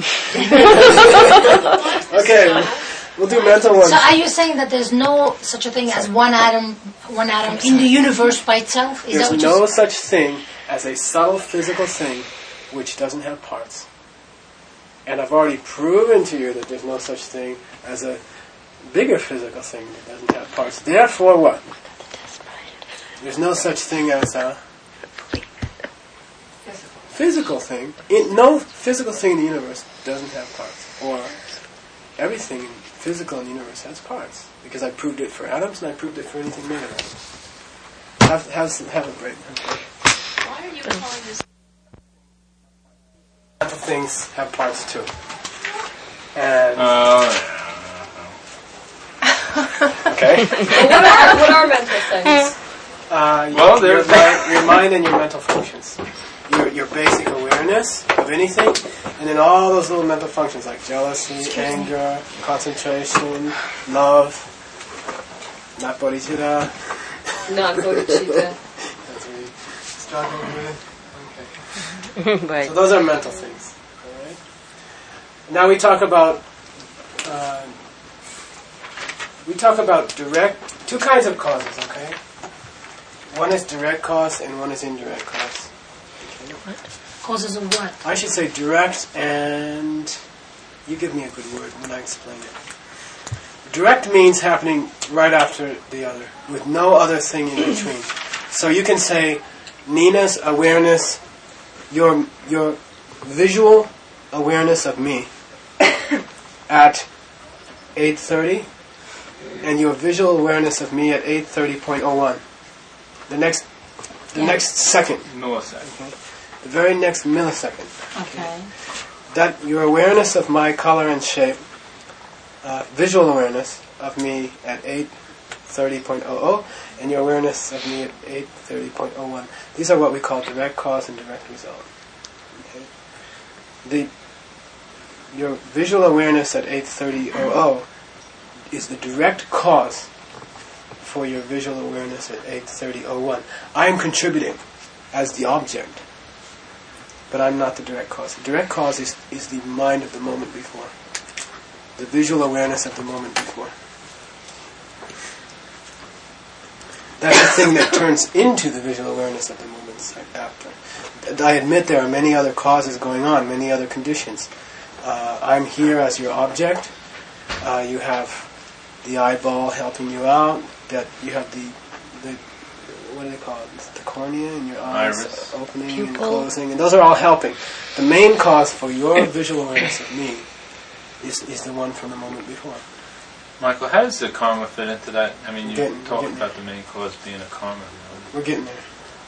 Okay, we'll do mental ones. So are you saying that there's no such a thing as one atom in the universe by itself? There's no such thing as a subtle physical thing which doesn't have parts. And I've already proven to you that there's no such thing as a bigger physical thing that doesn't have parts. Therefore what? There's no such thing as a physical thing. No physical thing in the universe doesn't have parts. Or everything physical in the universe has parts. Because I proved it for atoms and I proved it for anything made of atoms. Have a break. Why are you calling this? Things have parts too. And okay. What are mental things? Your mind and your mental functions. Your basic awareness of anything, and then all those little mental functions like jealousy, anger, concentration, love, not bodhicitta. Not bodhicitta. That's what we struggle with. Okay. Right. So those are mental things. All right. Now we talk about two kinds of causes. Okay. One is direct cause and one is indirect cause. Okay. What? Causes of what? I should say direct, and you give me a good word when I explain it. Direct means happening right after the other, with no other thing in between. So you can say Nina's awareness, your visual awareness of me at 8:30, and your visual awareness of me at 8:30.01. The next second. Millisecond. Okay? The very next millisecond. Okay. That your awareness of my color and shape, visual awareness of me at 8:30.00, and your awareness of me at 8:30.01. These are what we call direct cause and direct result. Okay? Your visual awareness at 8:30.00 is the direct cause for your visual awareness at 8:30.01. I am contributing as the object, but I'm not the direct cause. The direct cause is the mind of the moment before, the visual awareness of the moment before. That's the thing that turns into the visual awareness of the moments after. I admit there are many other causes going on, many other conditions. I'm here as your object. You have the eyeball helping you out. That you have the what do they call it? The cornea in your eyes Iris. opening Pupil. and closing, and those are all helping. The main cause for your visual awareness of me is the one from the moment before. Michael, how does the karma fit into that? I mean, you We're talked getting about the main cause being a karma. We're getting there.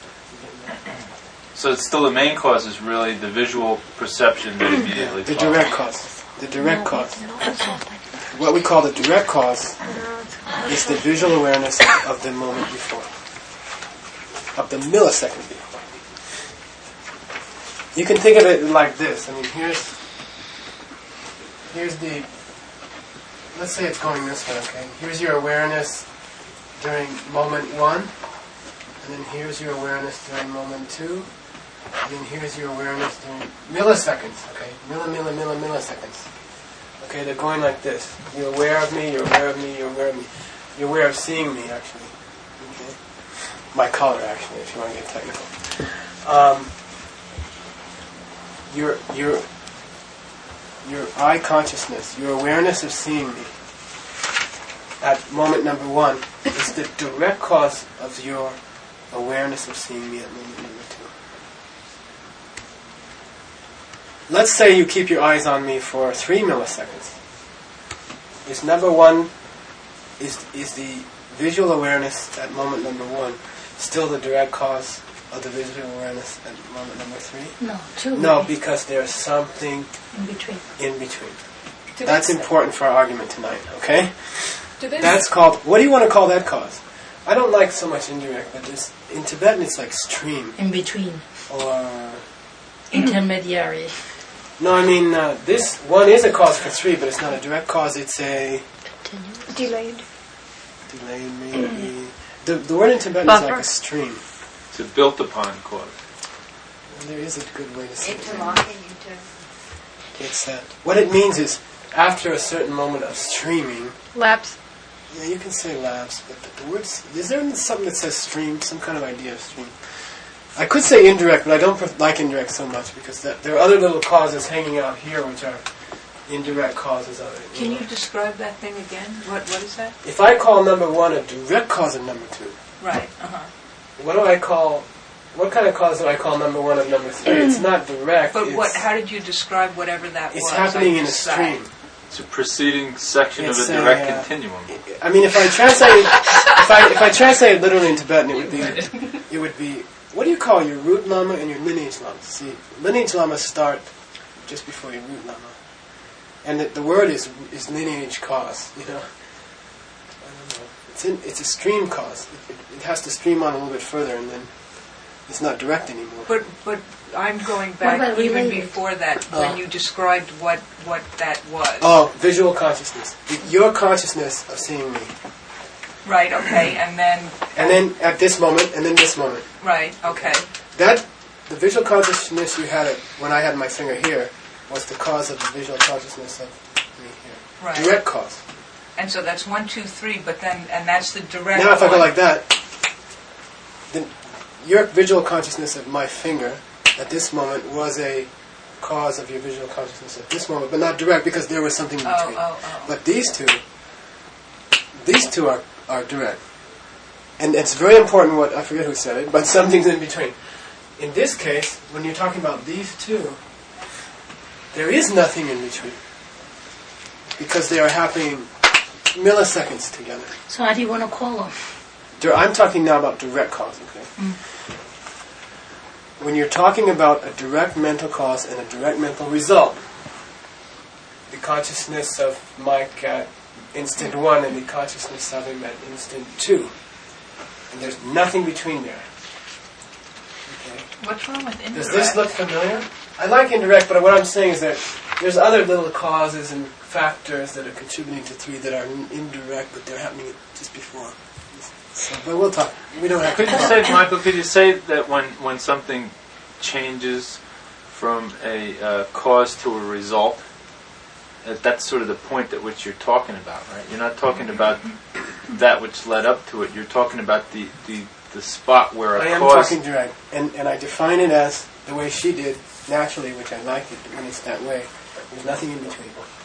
So it's still the main cause is really the visual perception that immediately The follows. direct cause. The direct cause. What we call the direct cause is the visual awareness of the moment before, of the millisecond before. You can think of it like this. I mean, here's the. Let's say it's going this way. Okay. Here's your awareness during moment 1, and then here's your awareness during moment 2, and then here's your awareness during milliseconds. Okay, milliseconds. Okay, they're going like this. You're aware of me, you're aware of me, you're aware of me. You're aware of seeing me, actually. Okay? My color, actually, if you want to get technical. You're your eye consciousness, your awareness of seeing me, at moment number 1, is the direct cause of your awareness of seeing me at moment number 2. Let's say you keep your eyes on me for 3 milliseconds. Is number 1, is the visual awareness at moment number 1 still the direct cause of the visual awareness at moment number 3? No, 2. No, because there's something in between. That's important for our argument tonight, okay? That's called, what do you want to call that cause? I don't like so much indirect, but in Tibetan it's like stream. In between. Or intermediary. No, I mean, this one is a cause for 3, but it's not a direct cause, it's a... Delayed, maybe. The word in Tibetan is like a stream. It's a built upon cause. Well, there is a good way to say it. Interlocking. It's what it means is, after a certain moment of streaming... Lapse. Yeah, you can say lapse, but the words... Is there something that says stream, some kind of idea of stream? I could say indirect, but I don't like indirect so much, because there are other little causes hanging out here which are indirect causes of it. Can you describe that thing again? What is that? If I call number 1 a direct cause of number 2... Right, What do I call... What kind of cause do I call number 1 of number 3? It's not direct. But how did you describe whatever that was? It's happening in a stream. It's a preceding section of a direct continuum. I mean, if I translate, if I translate it literally in Tibetan, it would be. What do you call your root lama and your lineage lama? See, lineage lama start just before your root lama, and the word is lineage cause. You know, I don't know. It's a stream cause. It has to stream on a little bit further, and then it's not direct anymore. But I'm going back even before that, when you described what that was. Oh, visual consciousness. Your consciousness of seeing me. Right, okay, and then... And then at this moment, and then this moment. Right, okay. The visual consciousness you had when I had my finger here was the cause of the visual consciousness of me here. Right. Direct cause. And so that's 1, 2, 3, but then, and that's the direct Now if I go like that, then your visual consciousness of my finger at this moment was a cause of your visual consciousness at this moment, but not direct because there was something in between. But these two are direct. And it's very important what, I forget who said it, but something's in between. In this case, when you're talking about these two, there is nothing in between. Because they are happening milliseconds together. So how do you want to call them? I'm talking now about direct cause, okay? When you're talking about a direct mental cause and a direct mental result, the consciousness of Mike at instant 1 and the consciousness of him at instant 2. And there's nothing between there. Okay. What's wrong with indirect? Does this look familiar? I like indirect, but what I'm saying is that there's other little causes and factors that are contributing to 3 that are indirect, but they're happening just before. So, but we'll talk. We don't have. Could you say, Michael? Could you say that when something changes from a cause to a result, that's sort of the point at which you're talking about, right? You're not talking about that which led up to it. You're talking about the spot where a cause... I am talking direct, and I define it as the way she did, naturally, which I like it when it's that way. There's nothing in between.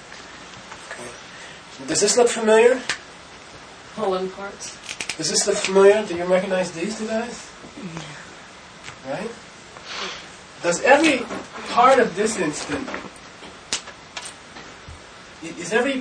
Okay. Does this look familiar? Whole parts. Does this look familiar? Do you recognize these two guys? Right? Does every part of this instant... Is every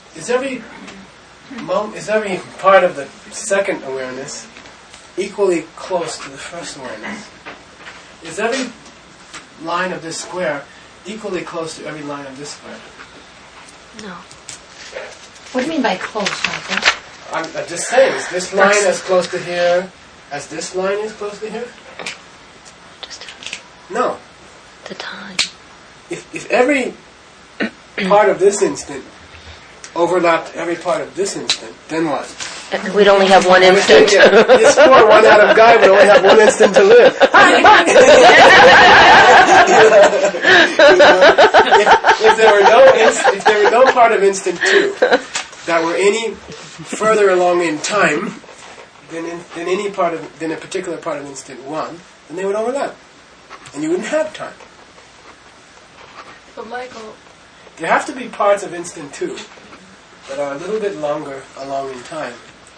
part of the second awareness equally close to the first awareness? Is every line of this square equally close to every line of this square? No. What do you mean by close, Michael? I'm just saying, is this line as close to here as this line is close to here? No. The time. If every part of this instant overlapped every part of this instant, then what? We'd only have one instant. This poor one-atom guy would only have 1 instant to live. If there were no part of instant 2 that were any further along in time than a particular part of instant 1, then they would overlap, and you wouldn't have time. But Michael, there have to be parts of instant 2 that are a little bit longer along in time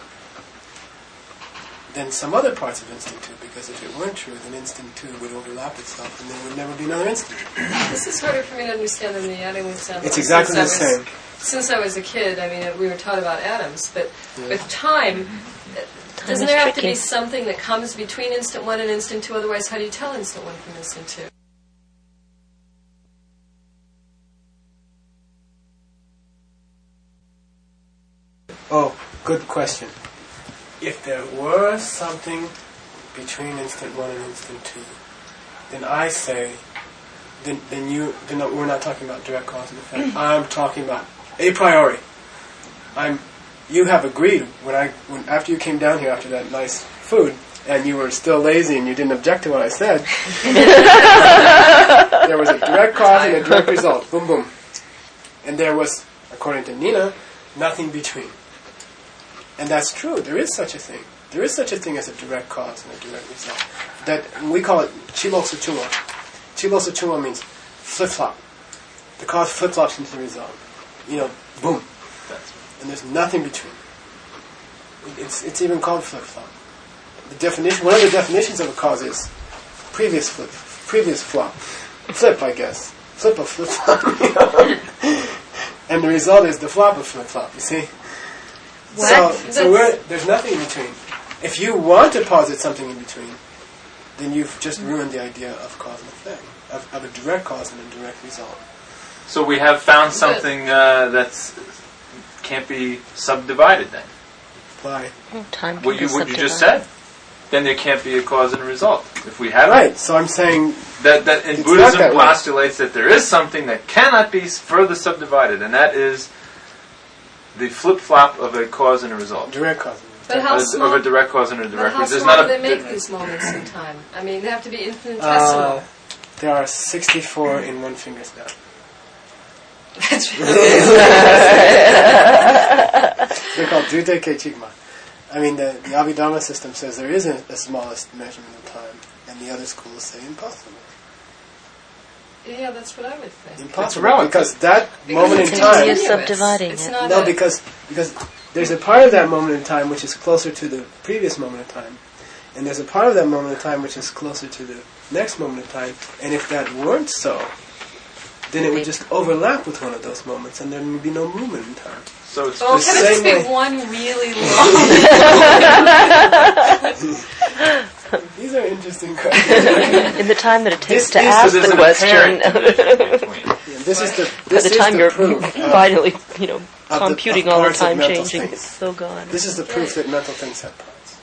than some other parts of instant 2, because if it weren't true, then instant 2 would overlap itself and there would never be another instant. This is harder for me to understand than the adding example. It's exactly the same. Since I was a kid, I mean, we were taught about atoms, but with time, doesn't there have to be something that comes between instant 1 and instant 2? Otherwise, how do you tell instant 1 from instant 2? Oh, good question. If there were something between instant 1 and instant 2, then I say, then we're not talking about direct cause and effect. I'm talking about a priori. You have agreed when after you came down here after that nice food, and you were still lazy and you didn't object to what I said. There was a direct cause and a direct result. Boom, boom. And there was, according to Nina, nothing between. And that's true. There is such a thing. There is such a thing as a direct cause and a direct result. That we call it chilosuchuma. Chilosuchuma means flip-flop. The cause flip-flops into the result. Boom. And there's nothing between. It's even called flip-flop. One of the definitions of a cause is previous flop. Flip, I guess. Flip of flip-flop. And the result is the flop of flip-flop, you see? What? So there's nothing in between. If you want to posit something in between, then you've just ruined the idea of cause and effect, of a direct cause and a direct result. So we have found something that's can't be subdivided then. Why? What you just said. Then there can't be a cause and a result. If we have right, so I'm saying that in Buddhism postulates that there is something that cannot be further subdivided, and that is the flip-flop of a cause and a result. Direct cause. But how small? Of a direct cause and a direct result. But how small do they make these moments in time? I mean, they have to be infinitesimal. There are 64 in one finger snap. That's really They're called Jute Keichigma. I mean, the Abhidharma system says there isn't a smallest measurement of time, and the other schools say impossible. Yeah, that's what I would think. Impossible, because that moment in time... You're subdividing it. No, because there's a part of that moment in time which is closer to the previous moment of time, and there's a part of that moment of time which is closer to the next moment of time, and if that weren't so, then it would just overlap with one of those moments, and there would be no movement in time. So it's can it just be one really long? These are interesting questions. In the time that it takes to ask the question, this is the time you're proof finally, computing all the time changing, it's so gone. This is the proof that mental things have parts.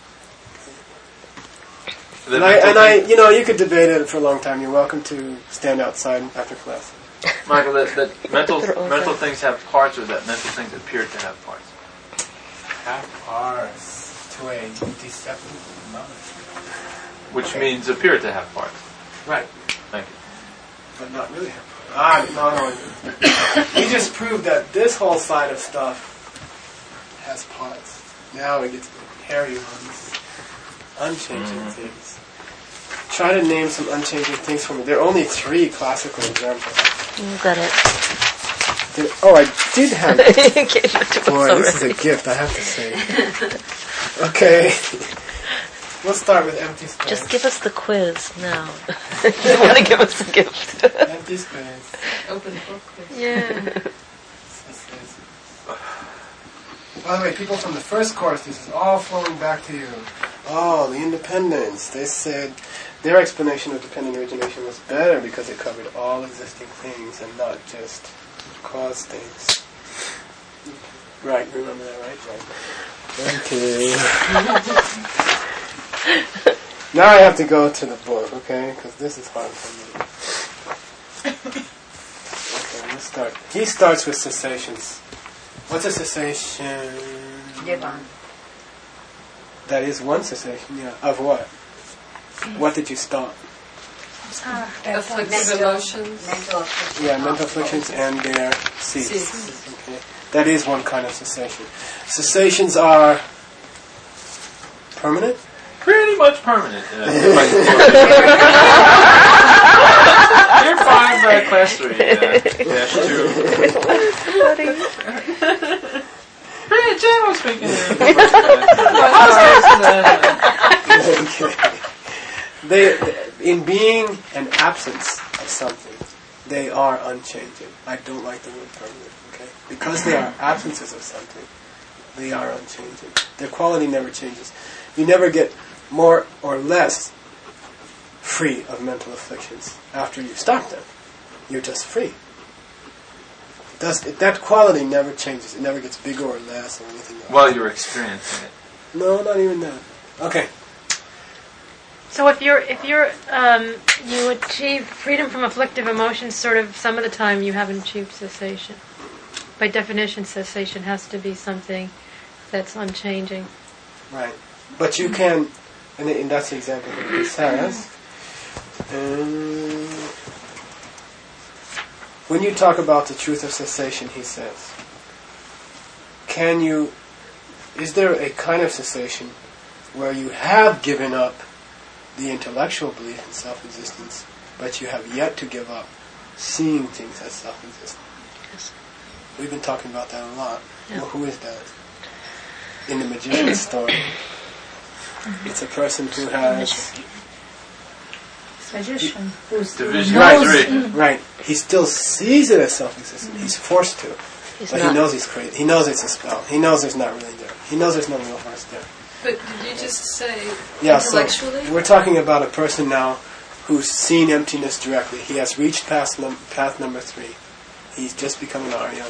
You could debate it for a long time. You're welcome to stand outside after class. Michael, that mental things have parts, or that mental things appear to have parts? Have parts to a deceptive knowledge. Which means appear to have parts. Right. Thank you. But not really have parts. No. We just proved that this whole side of stuff has parts. Now we get to the hairy ones. Unchanging things. Try to name some unchanging things for me. There are only 3 classical examples. You got it. I did have it. Boy, this is a gift, I have to say. Okay. We'll start with empty space. Just give us the quiz now. You want to give us the gift. Empty space. Open book quiz. Yeah. By the way, people from the first course, this is all flowing back to you. Oh, the independence. They said their explanation of dependent origination was better because it covered all existing things and not just cause things. Right, remember that, right? Okay. Now I have to go to the book, okay? Because this is hard for me. Okay, let's start. He starts with cessations. What's a cessation? Nibbana. That is one cessation, yeah. Of what? What did you stop? Afflictive emotions. Mental afflictions. Yeah, mental afflictions and their cease. Okay. That is one kind of cessation. Cessations are permanent? Pretty much permanent. You're fine, class 3. Dash 2. Hey, Jen was speaking in being an absence of something, they are unchanging. I don't like the word permanent, okay? Because they are absences of something, they are unchanging. Their quality never changes. You never get more or less free of mental afflictions after you stop them. You're just free. That quality never changes. It never gets bigger or less or anything else. While you're experiencing it. No, not even that. Okay. So if you achieve freedom from afflictive emotions, sort of some of the time you haven't achieved cessation. By definition, cessation has to be something that's unchanging. Right. But you can, and that's the example that he says. When you talk about the truth of cessation, he says, is there a kind of cessation where you have given up the intellectual belief in self-existence, but you have yet to give up seeing things as self-existent? Yes. We've been talking about that a lot. Yeah. Well, who is that? In the magician's story, it's a person who has... Magician. Who's Right. He still sees it as self-existent. He's forced to. But he knows he's crazy. He knows it's a spell. He knows there's not really there. He knows there's no real horse there. But did you just say intellectually? So we're talking about a person now who's seen emptiness directly. He has reached path number 3. He's just become an Arya.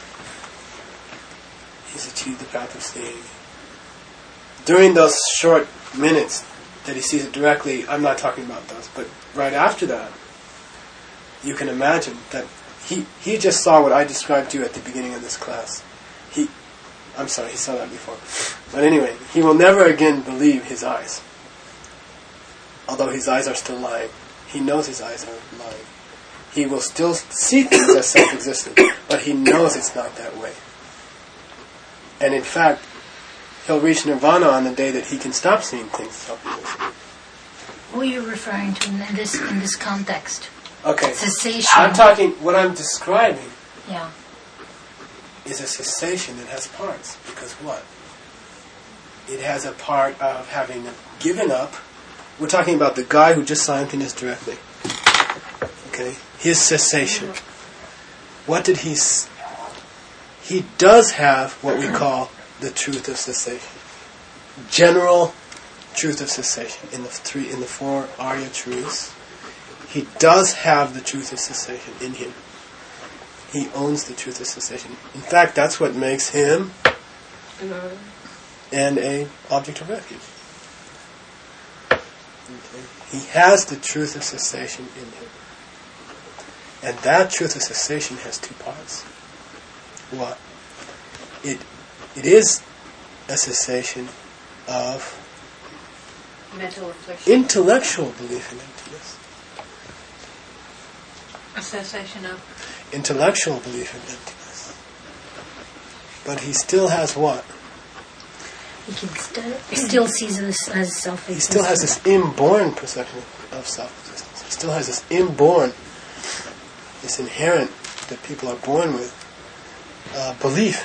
He's achieved the path of seeing. During those short minutes that he sees it directly, I'm not talking about those, but right after that, you can imagine that he just saw what I described to you at the beginning of this class. I'm sorry, he saw that before. But anyway, he will never again believe his eyes. Although his eyes are still lying. He knows his eyes are lying. He will still see things as self-existent, but he knows it's not that way. And in fact, he'll reach nirvana on the day that he can stop seeing things self-existent. Who are you referring to in this context? Okay. Cessation. I'm talking, what I'm describing yeah. is a cessation that has parts. Because what? It has a part of having given up. We're talking about the guy who just saw emptiness directly. Okay? His cessation. What did he... He does have what we call the truth of cessation. General truth of cessation. In the 4 Arya truths, he does have the truth of cessation in him. He owns the truth of cessation. In fact, that's what makes him and a object of refuge. Okay. He has the truth of cessation in him. And that truth of cessation has 2 parts. What? It is a cessation of mental affliction. Intellectual belief in emptiness. A cessation of intellectual belief in emptiness. But he still has what? He still sees it as self-existent. He still has this inborn perception of self-existence. He still has this inborn, this inherent, that people are born with, belief.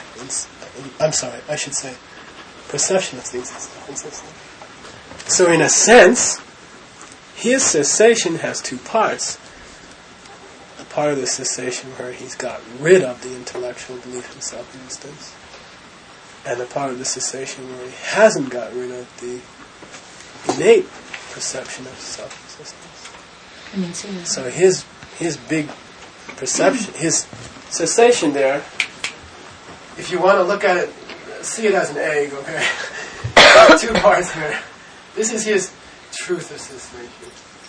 Perception of things as self-existent. So in a sense, his cessation has 2 parts. A part of the cessation where he's got rid of the intellectual belief in self-existence, and a part of the cessation where he hasn't got rid of the innate perception of self-existence. So his big perception, his cessation there, if you want to look at it, see it as an egg, okay? 2 parts here. This is his truth of cessation.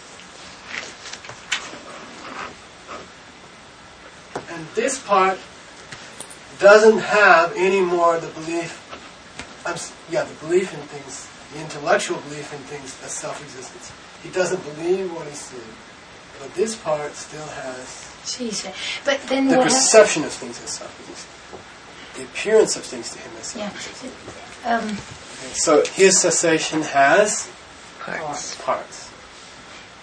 And this part doesn't have any more the belief, the belief in things, the intellectual belief in things as self-existence. He doesn't believe what he's seeing. But this part still has but then the perception of things as self-existent. The appearance of things to him as self-existent. So his cessation has parts.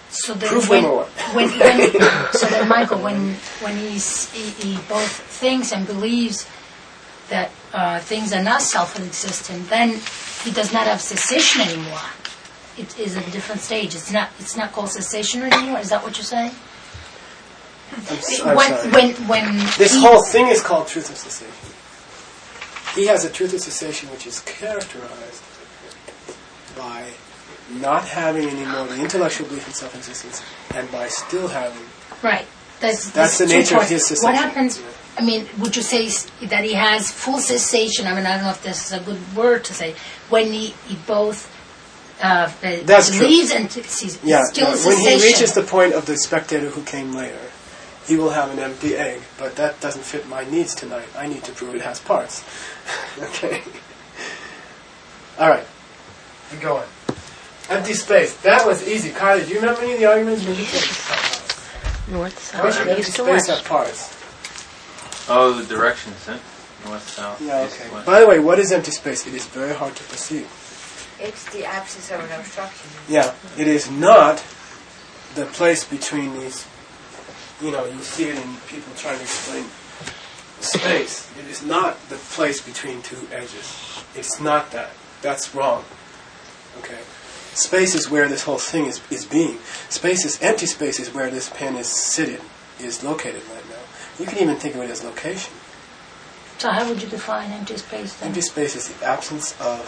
So then Proof number one. So then, Michael, when he both thinks and believes that things are not self-existent, then he does not have cessation anymore. It is a different stage. It's not called cessation anymore. Is that what you're saying? I'm sorry. This whole thing is called truth of cessation. He has a truth of cessation which is characterized by not having anymore the intellectual belief in self-existence, and by still having. Right. That's the nature of his cessation. What happens? I mean, would you say that he has full cessation? I mean, I don't know if this is a good word to say. When he both believes and sees, yeah. Still When he reaches the point of the spectator who came later, he will have an empty egg, but that doesn't fit my needs tonight. I need to prove it has parts. Okay. All right. We go on. Empty space. That was easy. Kylie, do you remember any of the arguments? North, south, Why should empty east, to space west. have parts? Oh, the directions, north, south, Yeah, east, okay. west. By the way, what is empty space? It is very hard to perceive. It's the absence of an obstruction. Yeah, it is not the place between these, you see it in people trying to explain space. It is not the place between two edges. It's not that. That's wrong. Okay? Space is where this whole thing is being. Empty space is where this pen is located right now. You can even think of it as location. So how would you define empty space then? Empty space is the absence of,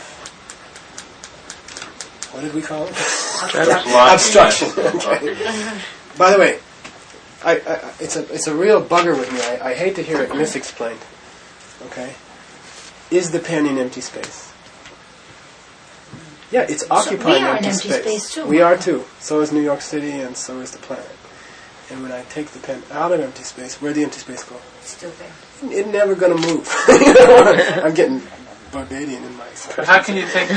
what did we call it? Obstruction. Okay. By the way, it's a real bugger with me. I hate to hear it misexplained. Okay? Is the pen in empty space? Yeah, it's occupying empty space. We are in empty space too. We are too. So is New York City, and so is the planet. And when I take the pen out of empty space, where'd the empty space go? It's still there. It's never going to move. I'm getting Barbadian in my expression. But how can you take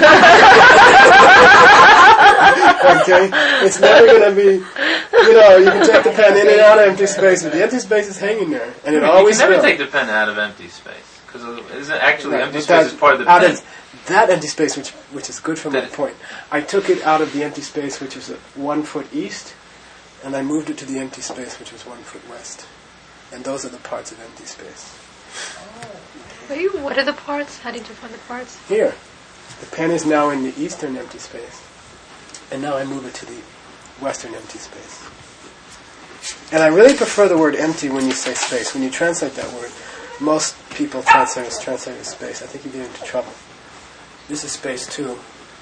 Okay? It's never going to be, you can take the pen in and out of empty space, but the empty space is hanging there. And it always You can never will. take the pen out of empty space. Because isn't actually Right, empty but space is part of the pen. That empty space, which is good for my point. I took it out of the empty space, which is 1 foot east, and I moved it to the empty space, which was 1 foot west. And those are the parts of empty space. Wait, what are the parts? How did you define the parts? Here, the pen is now in the eastern empty space, and now I move it to the western empty space. And I really prefer the word empty when you say space. When you translate that word, most people translate as space. I think you get into trouble. This is space too.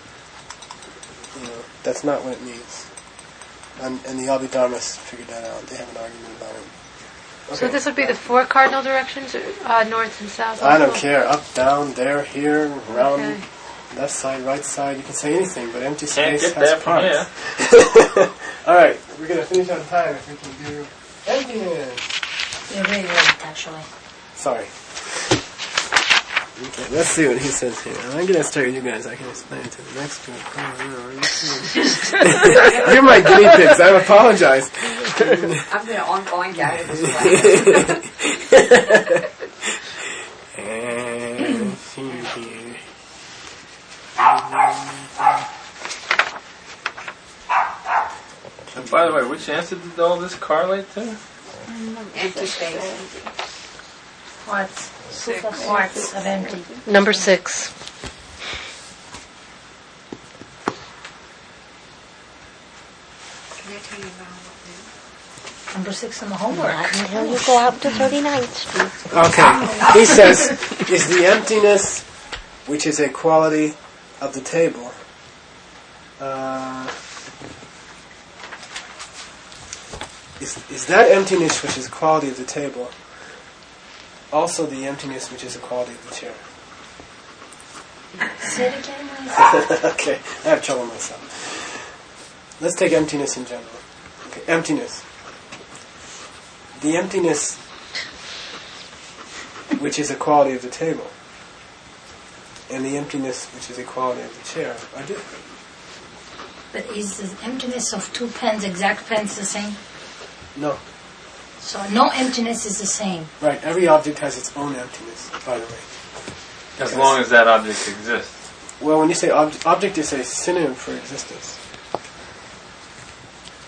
That's not what it means. And the Abhidharmas figured that out. They have an argument about it. Okay. So this would be the 4 cardinal directions, north and south? I don't care. Up, down, there, here, around, Okay. left side, right side. You can say anything, but empty Can't space get has that from parts. All right, we're going to finish on time if we can do emptiness. You're really late, actually. Sorry. Okay, let's see what he says here. I'm going to start with you guys. I can explain it to the next group. You're my guinea pigs. I apologize. I'm the ongoing guy of this class. And see here. And by the way, which answer did all this correlate to? Empty space. Parts. Parts of empty. Number 6. Can I tell you about what Number 6 in the homework. Until you go out to 39th Street. Okay. He says, is the emptiness, which is a quality of the table, is that emptiness, which is a quality of the table, also the emptiness, which is a quality of the chair? Say it again, please. Okay, I have trouble myself. Let's take emptiness in general. Okay, emptiness. The emptiness, which is a quality of the table, and the emptiness, which is a quality of the chair, are different. But is the emptiness of 2 pens, exact pens, the same? No. So no emptiness is the same. Right, every object has its own emptiness, by the way. As long as that object exists. Well, when you say object is a synonym for existence.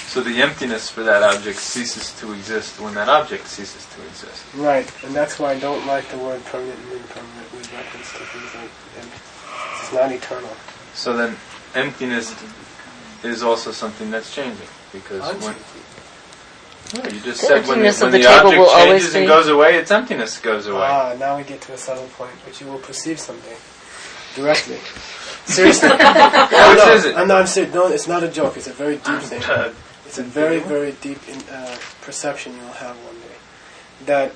So the emptiness for that object ceases to exist when that object ceases to exist. Right, and that's why I don't like the word permanent and impermanent with reference to things like empty. It's not eternal. So then emptiness is also something that's changing. Because when you just said when the object changes and goes away, its emptiness goes away. Now we get to a subtle point, but you will perceive something directly. Seriously. What is it? I'm serious. No, it's not a joke. It's a very deep thing. It's a very, very deep perception you will have one day. That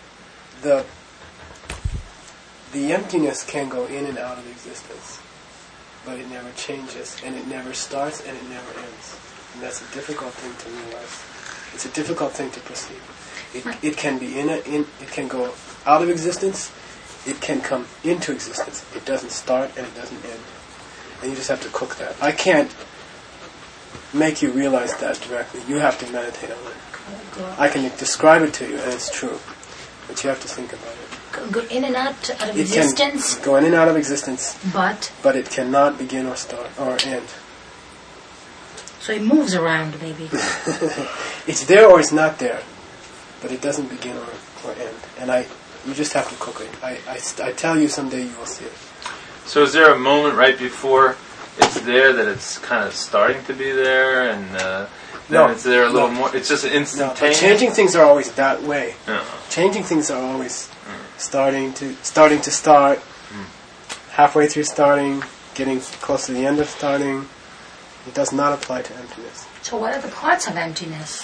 the emptiness can go in and out of existence, but it never changes, and it never starts, and it never ends. And that's a difficult thing to realize. It's a difficult thing to perceive. It can be it can go out of existence. It can come into existence. It doesn't start and it doesn't end. And you just have to cook that. I can't make you realize that directly. You have to meditate on it. I can describe it to you, and it's true. But you have to think about it. Go in and out of existence. It can go in and out of existence. But it cannot begin or start or end. So it moves around, maybe. It's there or it's not there, but it doesn't begin or end. And you just have to cook it. I tell you someday you will see it. So is there a moment right before it's there that it's kind of starting to be there, and then it's there a little more? It's just instantaneous. No, changing things are always that way. Changing things are always starting to start, halfway through starting, getting close to the end of starting. It does not apply to emptiness. So what are the parts of emptiness?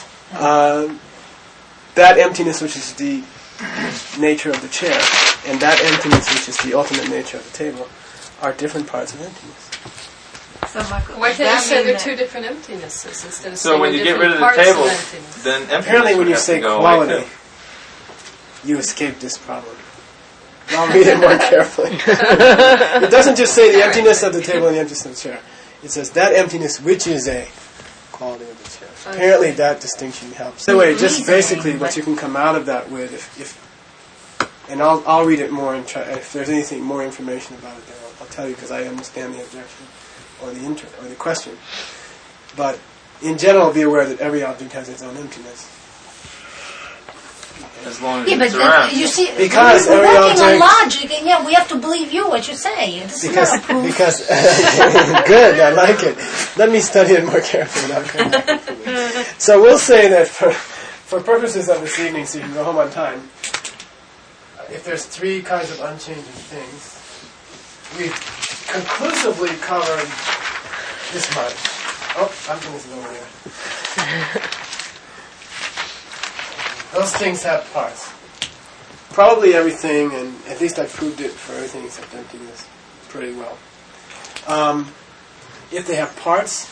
That emptiness which is the nature of the chair, and that emptiness which is the ultimate nature of the table, are different parts of emptiness. So Michael, why can't you say they're two different emptinesses instead of so when you get rid of the table, then emptiness apparently when you say quality, you escape this problem. I'll read it more carefully. It doesn't just say the emptiness of the table and the emptiness of the chair. It says that emptiness which is a quality of the chair. Apparently that distinction helps. Anyway, just basically what you can come out of that with, and I'll read it more and try, if there's anything more information about it, then I'll tell you because I understand the objection or the question. But in general, be aware that every object has its own emptiness. As long as it's around. You see, because we're working on logic, and we have to believe you what you say. Because good, I like it. Let me study it more carefully. So we'll say that for purposes of this evening, so you can go home on time, if there's three kinds of unchanging things, we've conclusively covered this much. Oh, emptiness is over there. Those things have parts. Probably everything, and at least I proved it for everything except emptiness pretty well. If they have parts,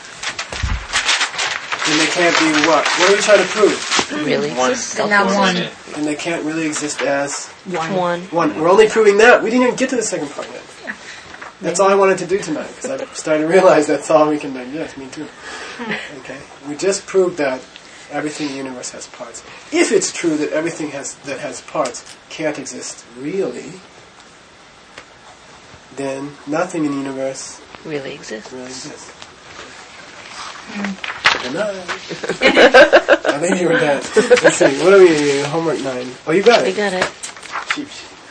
then they can't be what? What are we trying to prove? Really exist. Not one. And they can't really exist as one. We're only proving that. We didn't even get to the second part yet. That's all I wanted to do tonight, because I'm starting to realize that's all we can digest. Me too. Okay. We just proved that everything in the universe has parts. If it's true that everything that has parts can't exist really, then nothing in the universe really exists. Good night. I think you were done. Let's see. What are we? Homework 9. Oh, you got it. I got it. Cheap.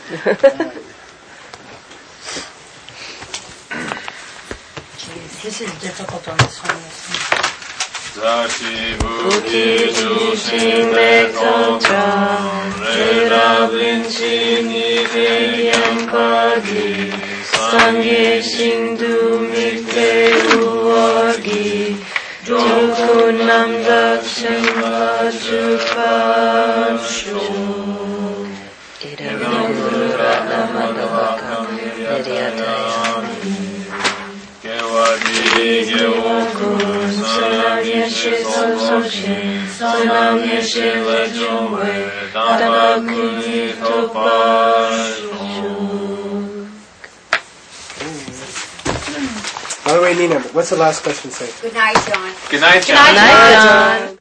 This is difficult on this one. Zashi buki jushin betoncha Rera vinci nide yampagi Sangye shindu mikte uwagi Joku namdak shimba jupashu Idam guru ratna madhavakam niryatayami Gewadi gewokun Sonam yeshe sosoche Sonam yeshe lechongwe Tabakuni topashu. By the way, Nina, what's the last question say? Good night, John. Good night, John. Good night, John.